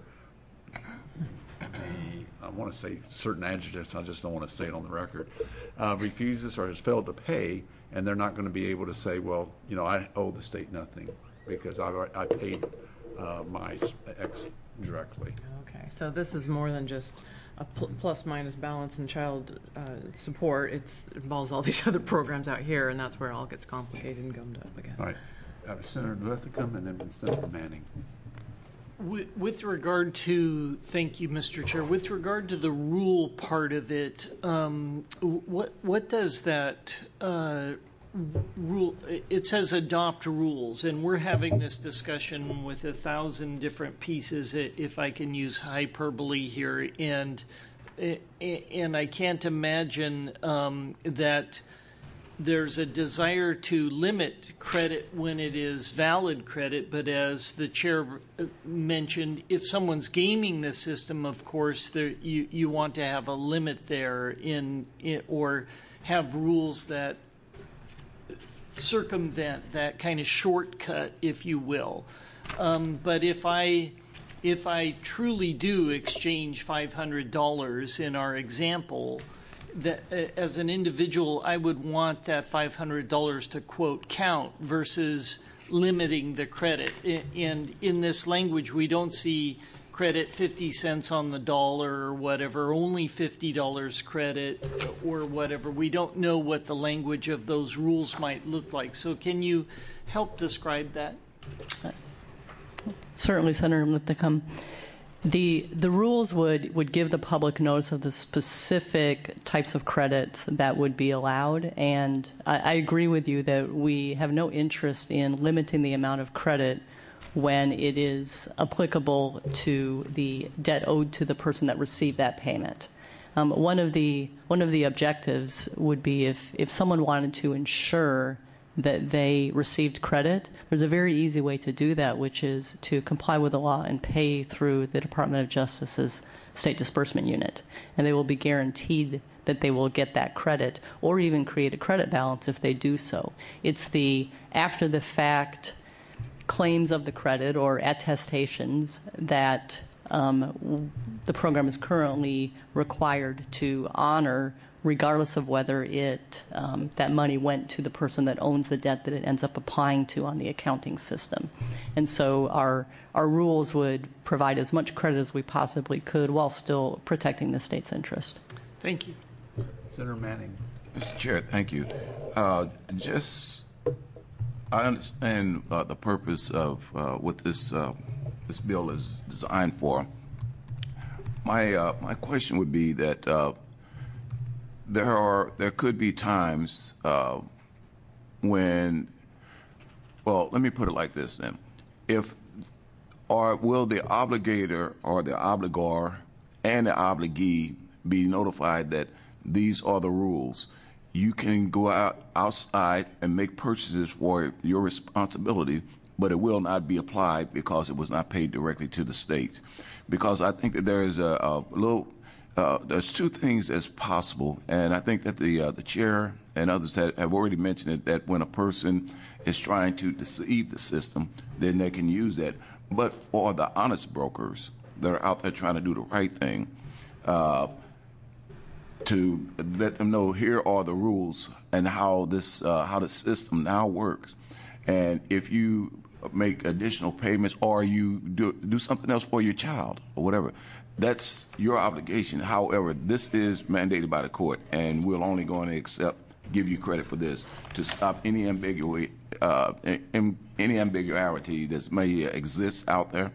I want to say certain adjectives, I just don't want to say it on the record, refuses or has failed to pay, and they're not going to be able to say, well, I owe the state nothing because I paid my ex directly. Okay, so this is more than just a plus minus balance in child support. It involves all these other programs out here, and that's where it all gets complicated and gummed up again. All right. Senator Lithicum and then Senator Manning. With regard to, thank you, Mr. Chair, with regard to the rule part of it, what does that rule, it says adopt rules, and we're having this discussion with 1,000 different pieces, if I can use hyperbole here, and I can't imagine that there's a desire to limit credit when it is valid credit, but as the chair mentioned, if someone's gaming the system, of course, you want to have a limit there or have rules that circumvent that kind of shortcut, if you will. But if I truly do exchange $500 in our example, that as an individual, I would want that $500 to, quote, count versus limiting the credit. And in this language, we don't see credit 50 cents on the dollar or whatever, only $50 credit or whatever. We don't know what the language of those rules might look like. So can you help describe that? Certainly, Senator Lithicum. The rules would give the public notice of the specific types of credits that would be allowed, and I agree with you that we have no interest in limiting the amount of credit when it is applicable to the debt owed to the person that received that payment. One of the objectives would be if someone wanted to ensure that they received credit, there's a very easy way to do that, which is to comply with the law and pay through the Department of Justice's State Disbursement Unit. And they will be guaranteed that they will get that credit or even create a credit balance if they do so. It's the after-the-fact claims of the credit or attestations that the program is currently required to honor, regardless of whether that money went to the person that owns the debt that it ends up applying to on the accounting system. And so our rules would provide as much credit as we possibly could while still protecting the state's interest. Thank you. Senator Manning. Mr. Chair, thank you. I understand the purpose of what this bill is designed for. My question would be that there could be times when, well, let me put it like this then. Will the obligator or the obligor and the obligee be notified that these are the rules? You can go outside and make purchases for your responsibility, but it will not be applied because it was not paid directly to the state. Because I think that there is there's two things that's possible, and I think that the chair and others have already mentioned it, that when a person is trying to deceive the system, then they can use that. But for the honest brokers that are out there trying to do the right thing, to let them know here are the rules and how the system now works. And if you make additional payments or you do something else for your child or whatever, that's your obligation. However, this is mandated by the court, and we're only going to give you credit for this to stop any ambiguity that may exist out there.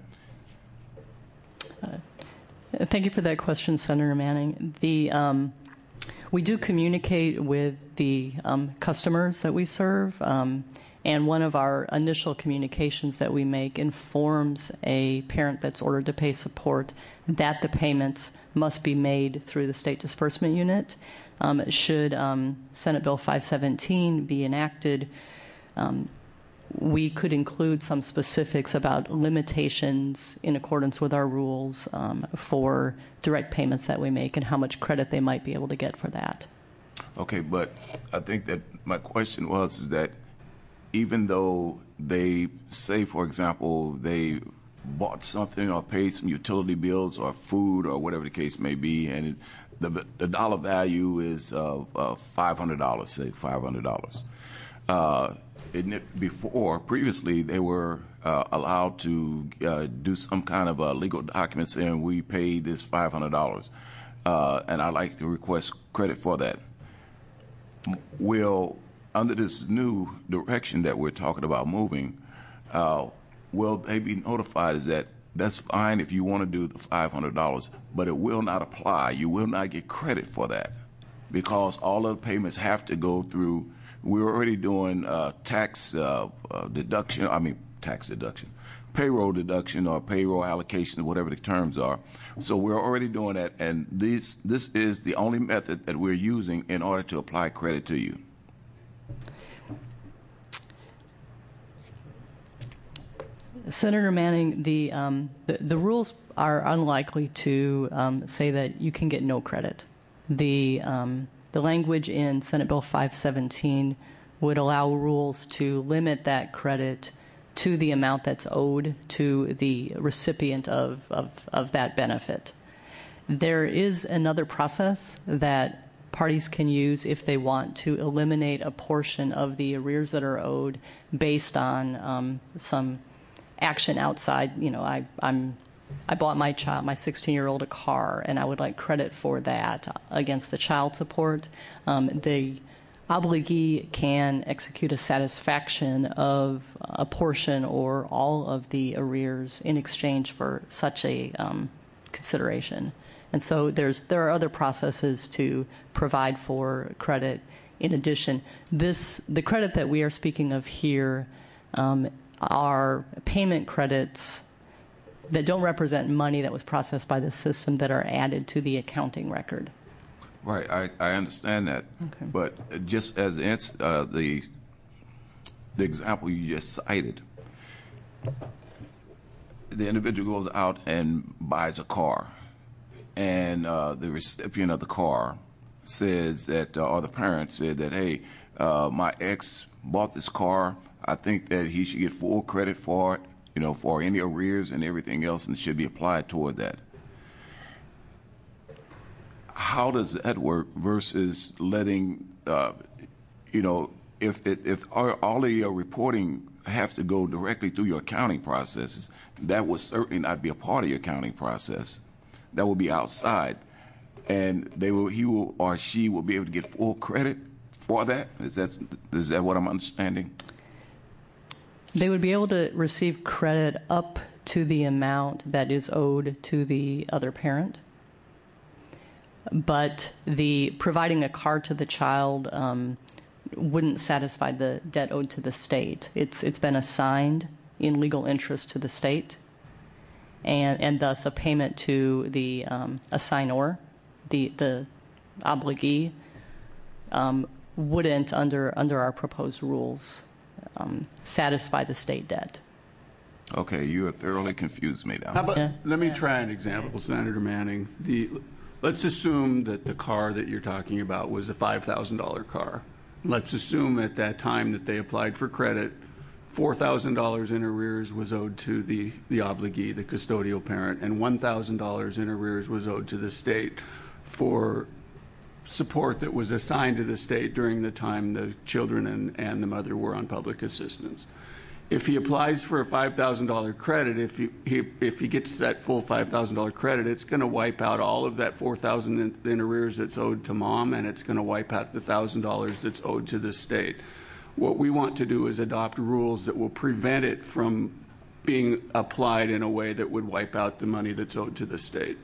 Thank you for that question, Senator Manning. We do communicate with the customers that we serve, and one of our initial communications that we make informs a parent that's ordered to pay support that the payments must be made through the State Disbursement Unit. Should Senate Bill 517 be enacted, we could include some specifics about limitations in accordance with our rules for direct payments that we make and how much credit they might be able to get for that. Okay, but I think that my question is that even though they say, for example, they bought something or paid some utility bills or food or whatever the case may be, and the dollar value is $500, say $500. Previously, they were allowed to do some kind of a legal document saying we paid this $500, and I'd like to request credit for that. Under this new direction that we're talking about moving, will they be notified that's fine if you want to do the $500, but it will not apply. You will not get credit for that because all of the payments have to go through. We're already doing tax deduction, payroll deduction or payroll allocation, whatever the terms are. So we're already doing that, and this is the only method that we're using in order to apply credit to you. Senator Manning, the rules are unlikely to say that you can get no credit. The language in Senate Bill 517 would allow rules to limit that credit to the amount that's owed to the recipient of that benefit. There is another process that parties can use if they want to eliminate a portion of the arrears that are owed based on some action outside. I bought my 16-year-old a car, and I would like credit for that against the child support. The obligee can execute a satisfaction of a portion or all of the arrears in exchange for such a consideration. And so there are other processes to provide for credit. In addition, the credit that we are speaking of here are payment credits that don't represent money that was processed by the system that are added to the accounting record. Right, I understand that. Okay. But just as the the example you just cited, the individual goes out and buys a car, and the recipient of the car says that, or the parent said that, hey, my ex bought this car. I think that he should get full credit for it, for any arrears and everything else, and should be applied toward that. How does that work versus letting, if all of your reporting have to go directly through your accounting processes, that would certainly not be a part of your accounting process. That would be outside, and he or she will be able to get full credit for that. Is that what I'm understanding? They would be able to receive credit up to the amount that is owed to the other parent. But providing a car to the child wouldn't satisfy the debt owed to the state. It's been assigned in legal interest to the state, and thus a payment to the assignor, the obligee, wouldn't, under our proposed rules, satisfy the state debt. Okay, you have thoroughly confused me now. How about, let me try an example, Senator Manning. Let's assume that the car that you're talking about was a $5,000 car. Let's assume at that time that they applied for credit, $4,000 in arrears was owed to the obligee, the custodial parent, and $1,000 in arrears was owed to the state for support that was assigned to the state during the time the children and the mother were on public assistance. If he applies for a $5,000 credit, if he gets that full $5,000 credit, it's going to wipe out all of that $4,000 in arrears that's owed to mom, and it's going to wipe out the $1,000 that's owed to the state. What we want to do is adopt rules that will prevent it from being applied in a way that would wipe out the money that's owed to the state.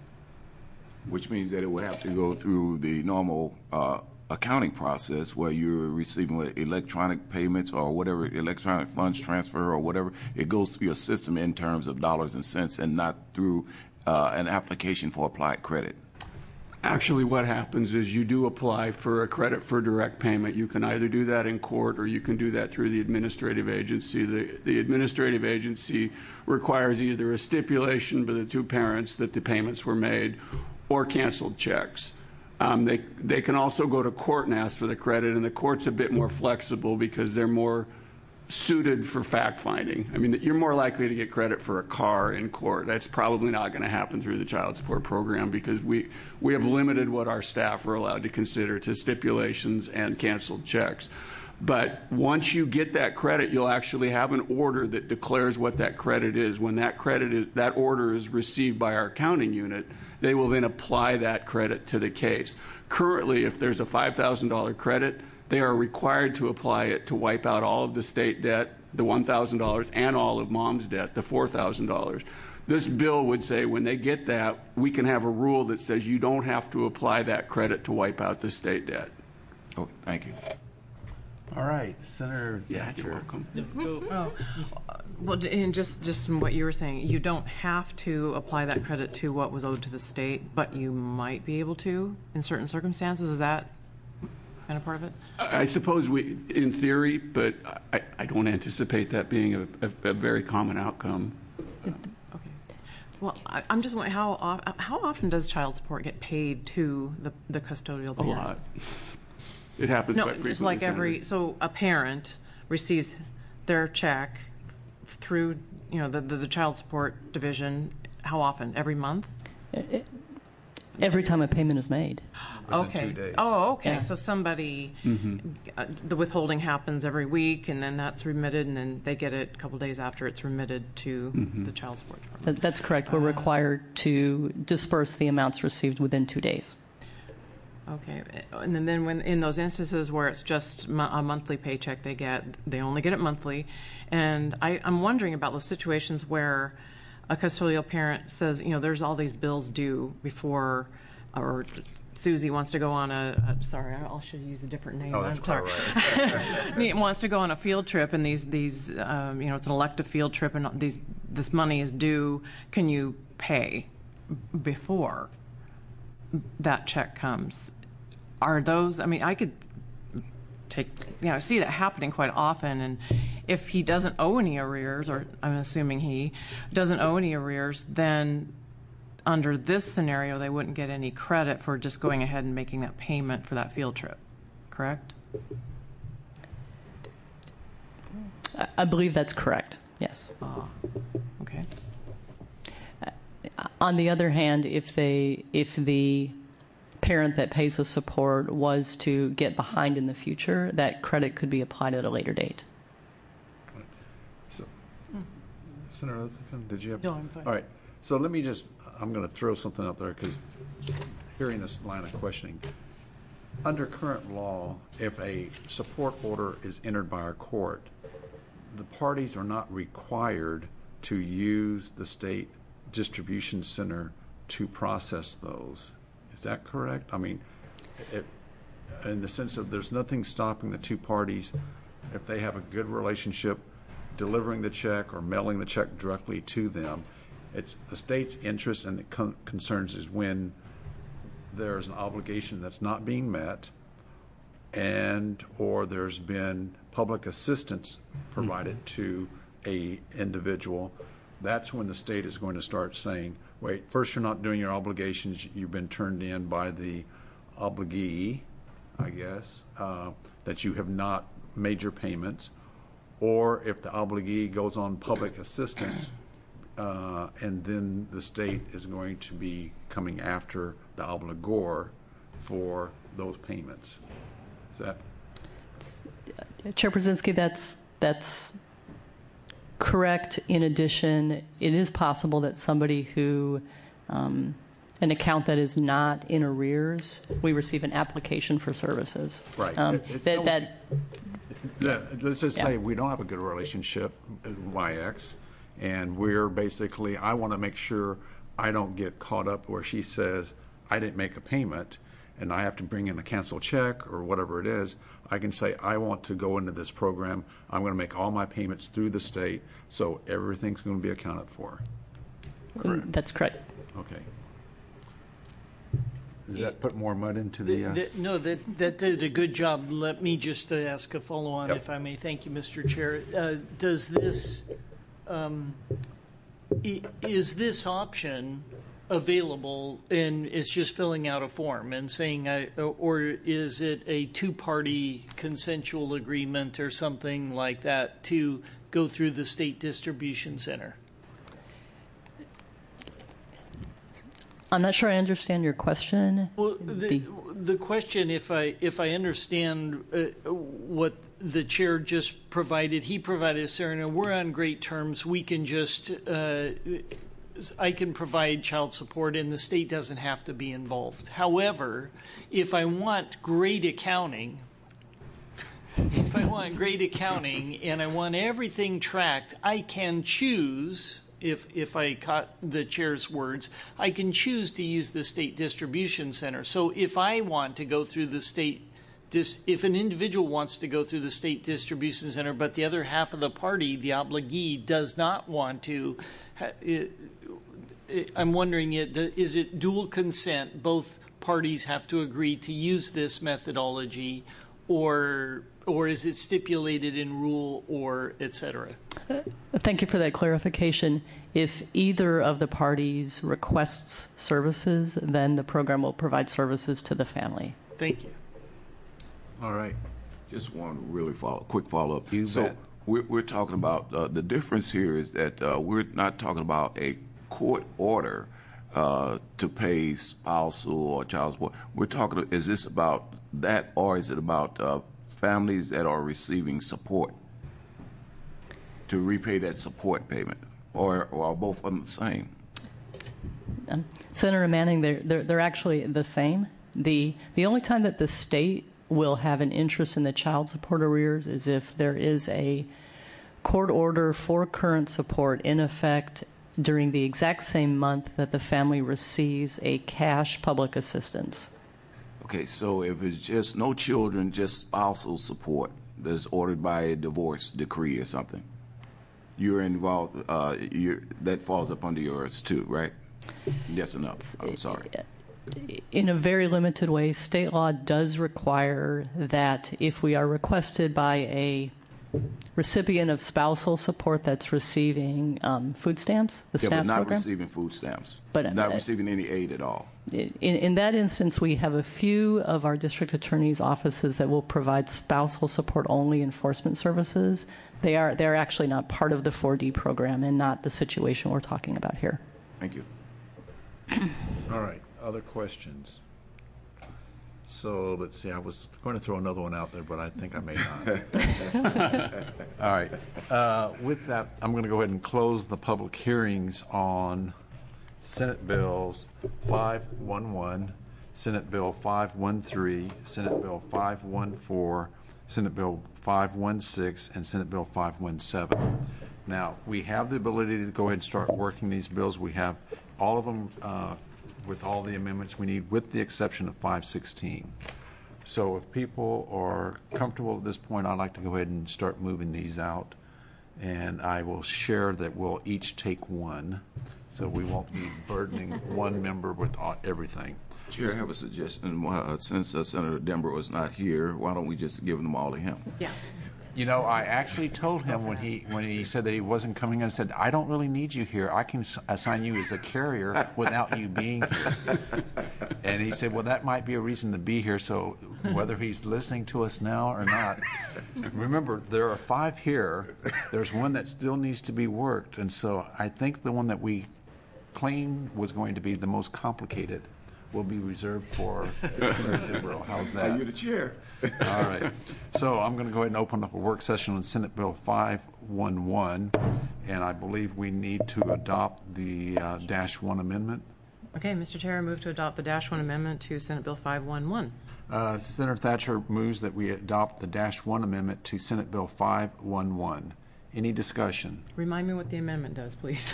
Which means that it would have to go through the normal accounting process where you're receiving electronic payments or whatever, electronic funds transfer or whatever. It goes through your system in terms of dollars and cents and not through an application for applied credit. Actually, what happens is you do apply for a credit for direct payment. You can either do that in court or you can do that through the administrative agency. The administrative agency requires either a stipulation by the two parents that the payments were made or canceled checks. They can also go to court and ask for the credit, and the court's a bit more flexible because they're more suited for fact-finding. I mean, you're more likely to get credit for a car in court. That's probably not going to happen through the child support program because we have limited what our staff are allowed to consider to stipulations and canceled checks. But once you get that credit, you'll actually have an order that declares what that credit is. When that order is received by our accounting unit, they will then apply that credit to the case. Currently, if there's a $5,000 credit, they are required to apply it to wipe out all of the state debt, the $1,000, and all of mom's debt, the $4,000. This bill would say when they get that, we can have a rule that says you don't have to apply that credit to wipe out the state debt. Oh, thank you. All right, Senator Thatcher. You're welcome. Well, and just from what you were saying, you don't have to apply that credit to what was owed to the state, but you might be able to in certain circumstances. Is that kind of part of it? I suppose in theory, but I don't anticipate that being a very common outcome. Okay. Well, I'm just wondering how often does child support get paid to the custodial parent? A lot. It happens quite frequently. It's like so a parent receives their check through, the child support division. How often? Every month? Every time a payment is made. Within 2 days. Oh, okay. Yeah. So somebody, the withholding happens every week, and then that's remitted, and then they get it a couple days after it's remitted to the child support department. That's correct. We're required to disperse the amounts received within 2 days. Okay, and then when in those instances where it's just a monthly paycheck they only get it monthly, and I'm wondering about those situations where a custodial parent says, there's all these bills due before, or Susie wants to go on sorry, I should use a different name. Oh, that's quite right. Wants to go on a field trip, and these it's an elective field trip, and this money is due. Can you pay before that check comes? Are those? I mean, I could see that happening quite often. And if he doesn't owe any arrears, or I'm assuming he doesn't owe any arrears, then under this scenario, they wouldn't get any credit for just going ahead and making that payment for that field trip, correct? I believe that's correct, yes. Okay. On the other hand, if the parent that pays the support was to get behind in the future, that credit could be applied at a later date. So, Senator Littleton, did you have? No, I'm fine. All right. So let me I'm going to throw something out there because hearing this line of questioning, under current law, if a support order is entered by our court, the parties are not required to use the state distribution center to process those. Is that correct? I mean, in the sense of there's nothing stopping the two parties, if they have a good relationship, delivering the check or mailing the check directly to them. It's the state's interest and the concerns is when there's an obligation that's not being met and or there's been public assistance provided to a individual. That's when the state is going to start saying, wait, first you're not doing your obligations, you've been turned in by the obligee, I guess, that you have not made your payments, or if the obligee goes on public assistance, and then the state is going to be coming after the obligor for those payments. Is that? Chair Brzezinski, that's correct. In addition, it is possible that somebody who, an account that is not in arrears, we receive an application for services. Right. Let's just say we don't have a good relationship with YX, and we're basically, I want to make sure I don't get caught up where she says, I didn't make a payment, and I have to bring in a canceled check or whatever it is. I can say, I want to go into this program. I'm going to make all my payments through the state, so everything's going to be accounted for. Correct. That's correct. Okay. Does that put more mud into the... No, that did a good job. Let me just ask a follow-on, if I may. Thank you, Mr. Chair. Does this... is this option available and it's just filling out a form and saying, or is it a two-party consensual agreement or something like that to go through the state distribution center? I'm not sure I understand your question. Well, the question, if I understand what the chair just provided, he provided a scenario. We're on great terms. We can just, I can provide child support, and the state doesn't have to be involved. However, if I want great accounting, and I want everything tracked, I can choose. If I caught the chair's words, I can choose to use the state distribution center. So if I want to go through the state, if an individual wants to go through the state distribution center, but the other half of the party, the obligee, does not want to, I'm wondering, is it dual consent? Both parties have to agree to use this methodology, or is it stipulated in rule, or et cetera? Thank you for that clarification. If either of the parties requests services, then the program will provide services to the family. Thank you. All right. Just one really quick follow-up. So bet. We're talking about the difference here is that we're not talking about a court order to pay spousal or child support. We're talking, is this about that, or is it about families that are receiving support to repay that support payment, or are both of them the same? Senator Manning, they're actually the same. The only time that the state will have an interest in the child support arrears is if there is a court order for current support in effect during the exact same month that the family receives a cash public assistance. Okay, so if it's just no children, just spousal support that's ordered by a divorce decree or something, you're involved, that falls up under yours too, right? Yes or no? I'm sorry. In a very limited way, state law does require that if we are requested by a recipient of spousal support that's receiving food stamps, the Yeah, SNAP but not program. receiving food stamps. But, not receiving any aid at all. In that instance, we have a few of our district attorney's offices that will provide spousal support only enforcement services. They're actually not part of the 4D program and not the situation we're talking about here. Thank you. All right, other questions? So let's see, I was going to throw another one out there, but I think I may not. All right, with that, I'm going to go ahead and close the public hearings on Senate Bills 511, Senate Bill 513, Senate Bill 514, Senate Bill 516, and Senate Bill 517. Now, we have the ability to go ahead and start working these bills. We have all of them with all the amendments we need, with the exception of 516. So if people are comfortable at this point, I'd like to go ahead and start moving these out. And I will share that we'll each take one, so we won't be burdening one member with everything. Chair, I have a suggestion. Since Senator Denver was not here, why don't we just give them all to him? Yeah. You know, I actually told him when he said that he wasn't coming in, I said, I don't really need you here. I can assign you as a carrier without you being here. And he said, well, that might be a reason to be here. So whether he's listening to us now or not, remember, there are 5 here. There's one that still needs to be worked. And so I think the one that we claimed was going to be the most complicated will be reserved for Senator Dibrow. How's that? You're the chair. All right. So I'm going to go ahead and open up a work session on Senate Bill 511, and I believe we need to adopt the -1 amendment. Okay, Mr. Chair, I move to adopt the -1 amendment to Senate Bill 511. Senator Thatcher moves that we adopt the -1 amendment to Senate Bill 511. Any discussion? Remind me what the amendment does, please.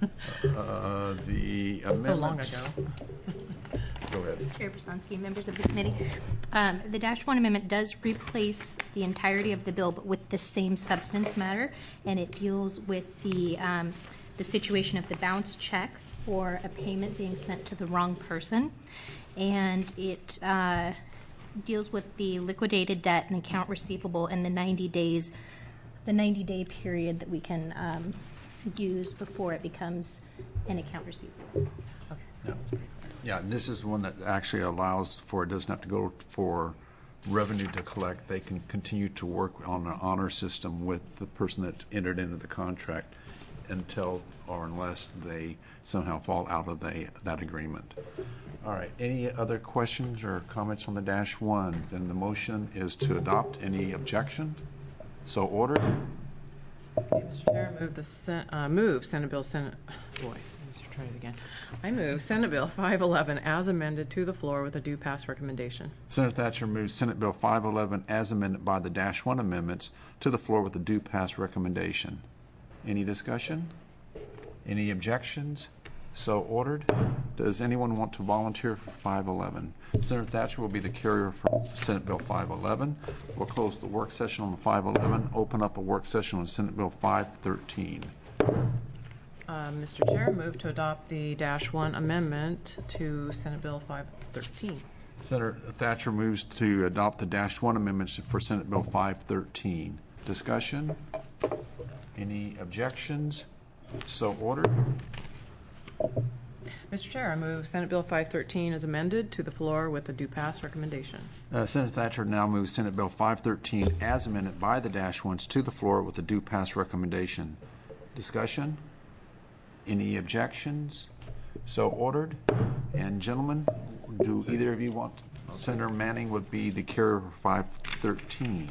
The So long amendment. ago. Go ahead. Chair Brzezinski, members of the committee. The -1 amendment does replace the entirety of the bill, but with the same substance matter, and it deals with the situation of the bounce check or a payment being sent to the wrong person, and it deals with the liquidated debt and account receivable in the 90 days, the 90-day period that we can use before it becomes an account receivable. Yeah, and this is one that actually allows for, it doesn't have to go for revenue to collect. They can continue to work on an honor system with the person that entered into the contract until or unless they somehow fall out of that agreement. All right, any other questions or comments on the -1? Then the motion is to adopt. Any objection? So ordered. Mr. Chair, I move Senate Bill try it again. I move Senate Bill 511 as amended to the floor with a due pass recommendation. Senator Thatcher moves Senate Bill 511 as amended by the -1 amendments to the floor with a due pass recommendation. Any discussion? Any objections? So ordered. Does anyone want to volunteer for 511? Senator Thatcher will be the carrier for Senate Bill 511. We'll close the work session on 511, open up a work session on Senate Bill 513. Mr. Chair, move to adopt the -1 amendment to Senate Bill 513. Senator Thatcher moves to adopt the -1 amendments for Senate Bill 513. Discussion? Any objections? So ordered. Mr. Chair, I move Senate Bill 513 as amended to the floor with a due pass recommendation. Senator Thatcher now moves Senate Bill 513 as amended by the -1s to the floor with a due pass recommendation. Discussion? Any objections? So ordered. And gentlemen, do either of you want? Senator Manning would be the carrier for 513.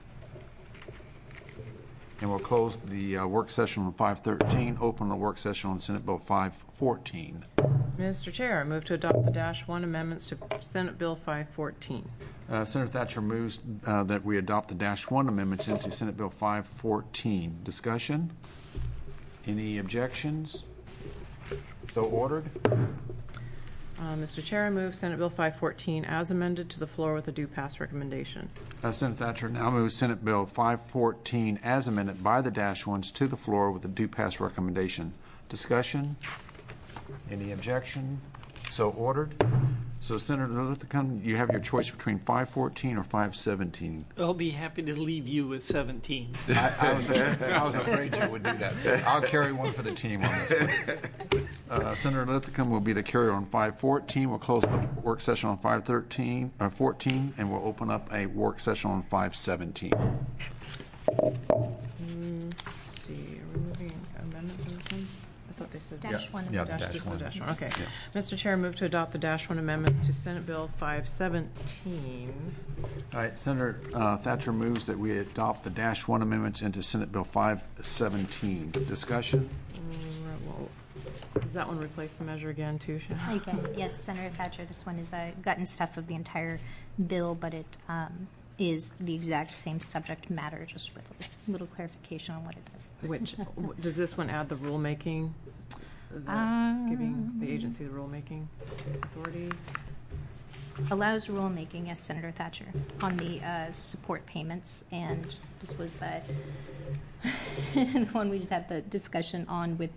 And we'll close the work session on 513, open the work session on Senate Bill 514. Mr. Chair, I move to adopt the -1 amendments to Senate Bill 514. Senator Thatcher moves that we adopt the -1 amendments into Senate Bill 514. Discussion? Any objections? So ordered. Mr. Chair, I move Senate Bill 514 as amended to the floor with a due pass recommendation. Senator Thatcher now moves Senate Bill 514 as amended by the -1s to the floor with a due pass recommendation. Discussion? Any objection? So ordered. So, Senator Lithicum, you have your choice between 514 or 517. I'll be happy to leave you with 17. I was afraid you would do that. I'll carry one for the team on this one. Senator Lithicum will be the carrier on 514. We'll close the work session on 513 or 14, and we'll open up a work session on 517. Let's see, are we moving amendments on this one? I thought they said Dash one. Yeah, dash, dash this is one. the dash one. Okay. Yeah. Mr. Chair, move to adopt the dash one amendments to Senate Bill 517. All right, Senator Thatcher moves that we adopt the Dash 1 amendments into Senate Bill 517. Discussion? Well, does that one replace the measure again, too? Again, yes, Senator Thatcher, this one is a gut and stuff of the entire bill, but it is the exact same subject matter, just with a little clarification on what it is. Which, does this one add the rulemaking? Giving the agency the rulemaking authority? Allows rulemaking, yes, Senator Thatcher, on the support payments, and this was the one we just had the discussion on with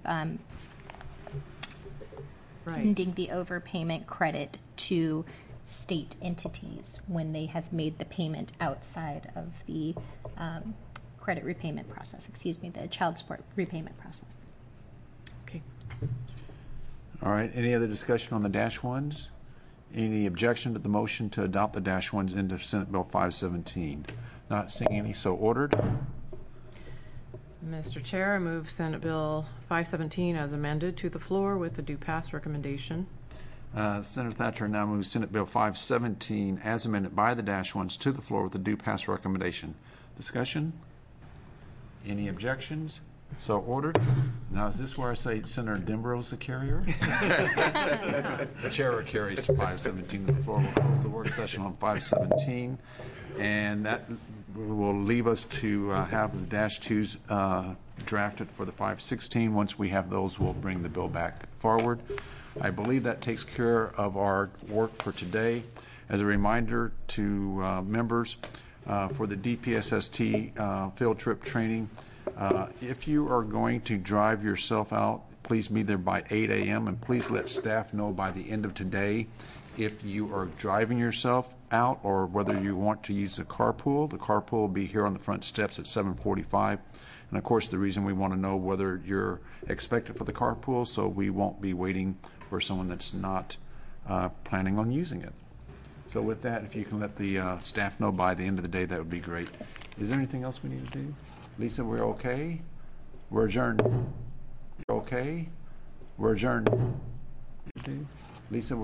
Right. ending the overpayment credit to state entities when they have made the payment outside of the credit repayment process, the child support repayment process. Okay. All right, any other discussion on the Dash 1s? Any objection to the motion to adopt the Dash 1s into Senate Bill 517? Not seeing any, so ordered. Mr. Chair, I move Senate Bill 517 as amended to the floor with the due pass recommendation. Senator Thatcher now moves Senate Bill 517 as amended by the Dash 1s to the floor with a due pass recommendation. Discussion? Any objections? So ordered. Now, is this where I say Senator Denbrough's the carrier? The chair carries 517 to the floor. We'll close the work session on 517, and that will leave us to have the Dash 2s drafted for the 516. Once we have those, we'll bring the bill back forward. I believe that takes care of our work for today. As a reminder to members, for the DPSST field trip training, if you are going to drive yourself out, please be there by 8 a.m. and please let staff know by the end of today if you are driving yourself out or whether you want to use the carpool. The carpool will be here on the front steps at 7:45. And of course, the reason we want to know whether you're expected for the carpool, so we won't be waiting for someone that's not planning on using it. So with that, if you can let the staff know by the end of the day, that would be great. Is there anything else we need to do? Lisa, we're okay? We're adjourned. Okay? We're adjourned. Lisa, we're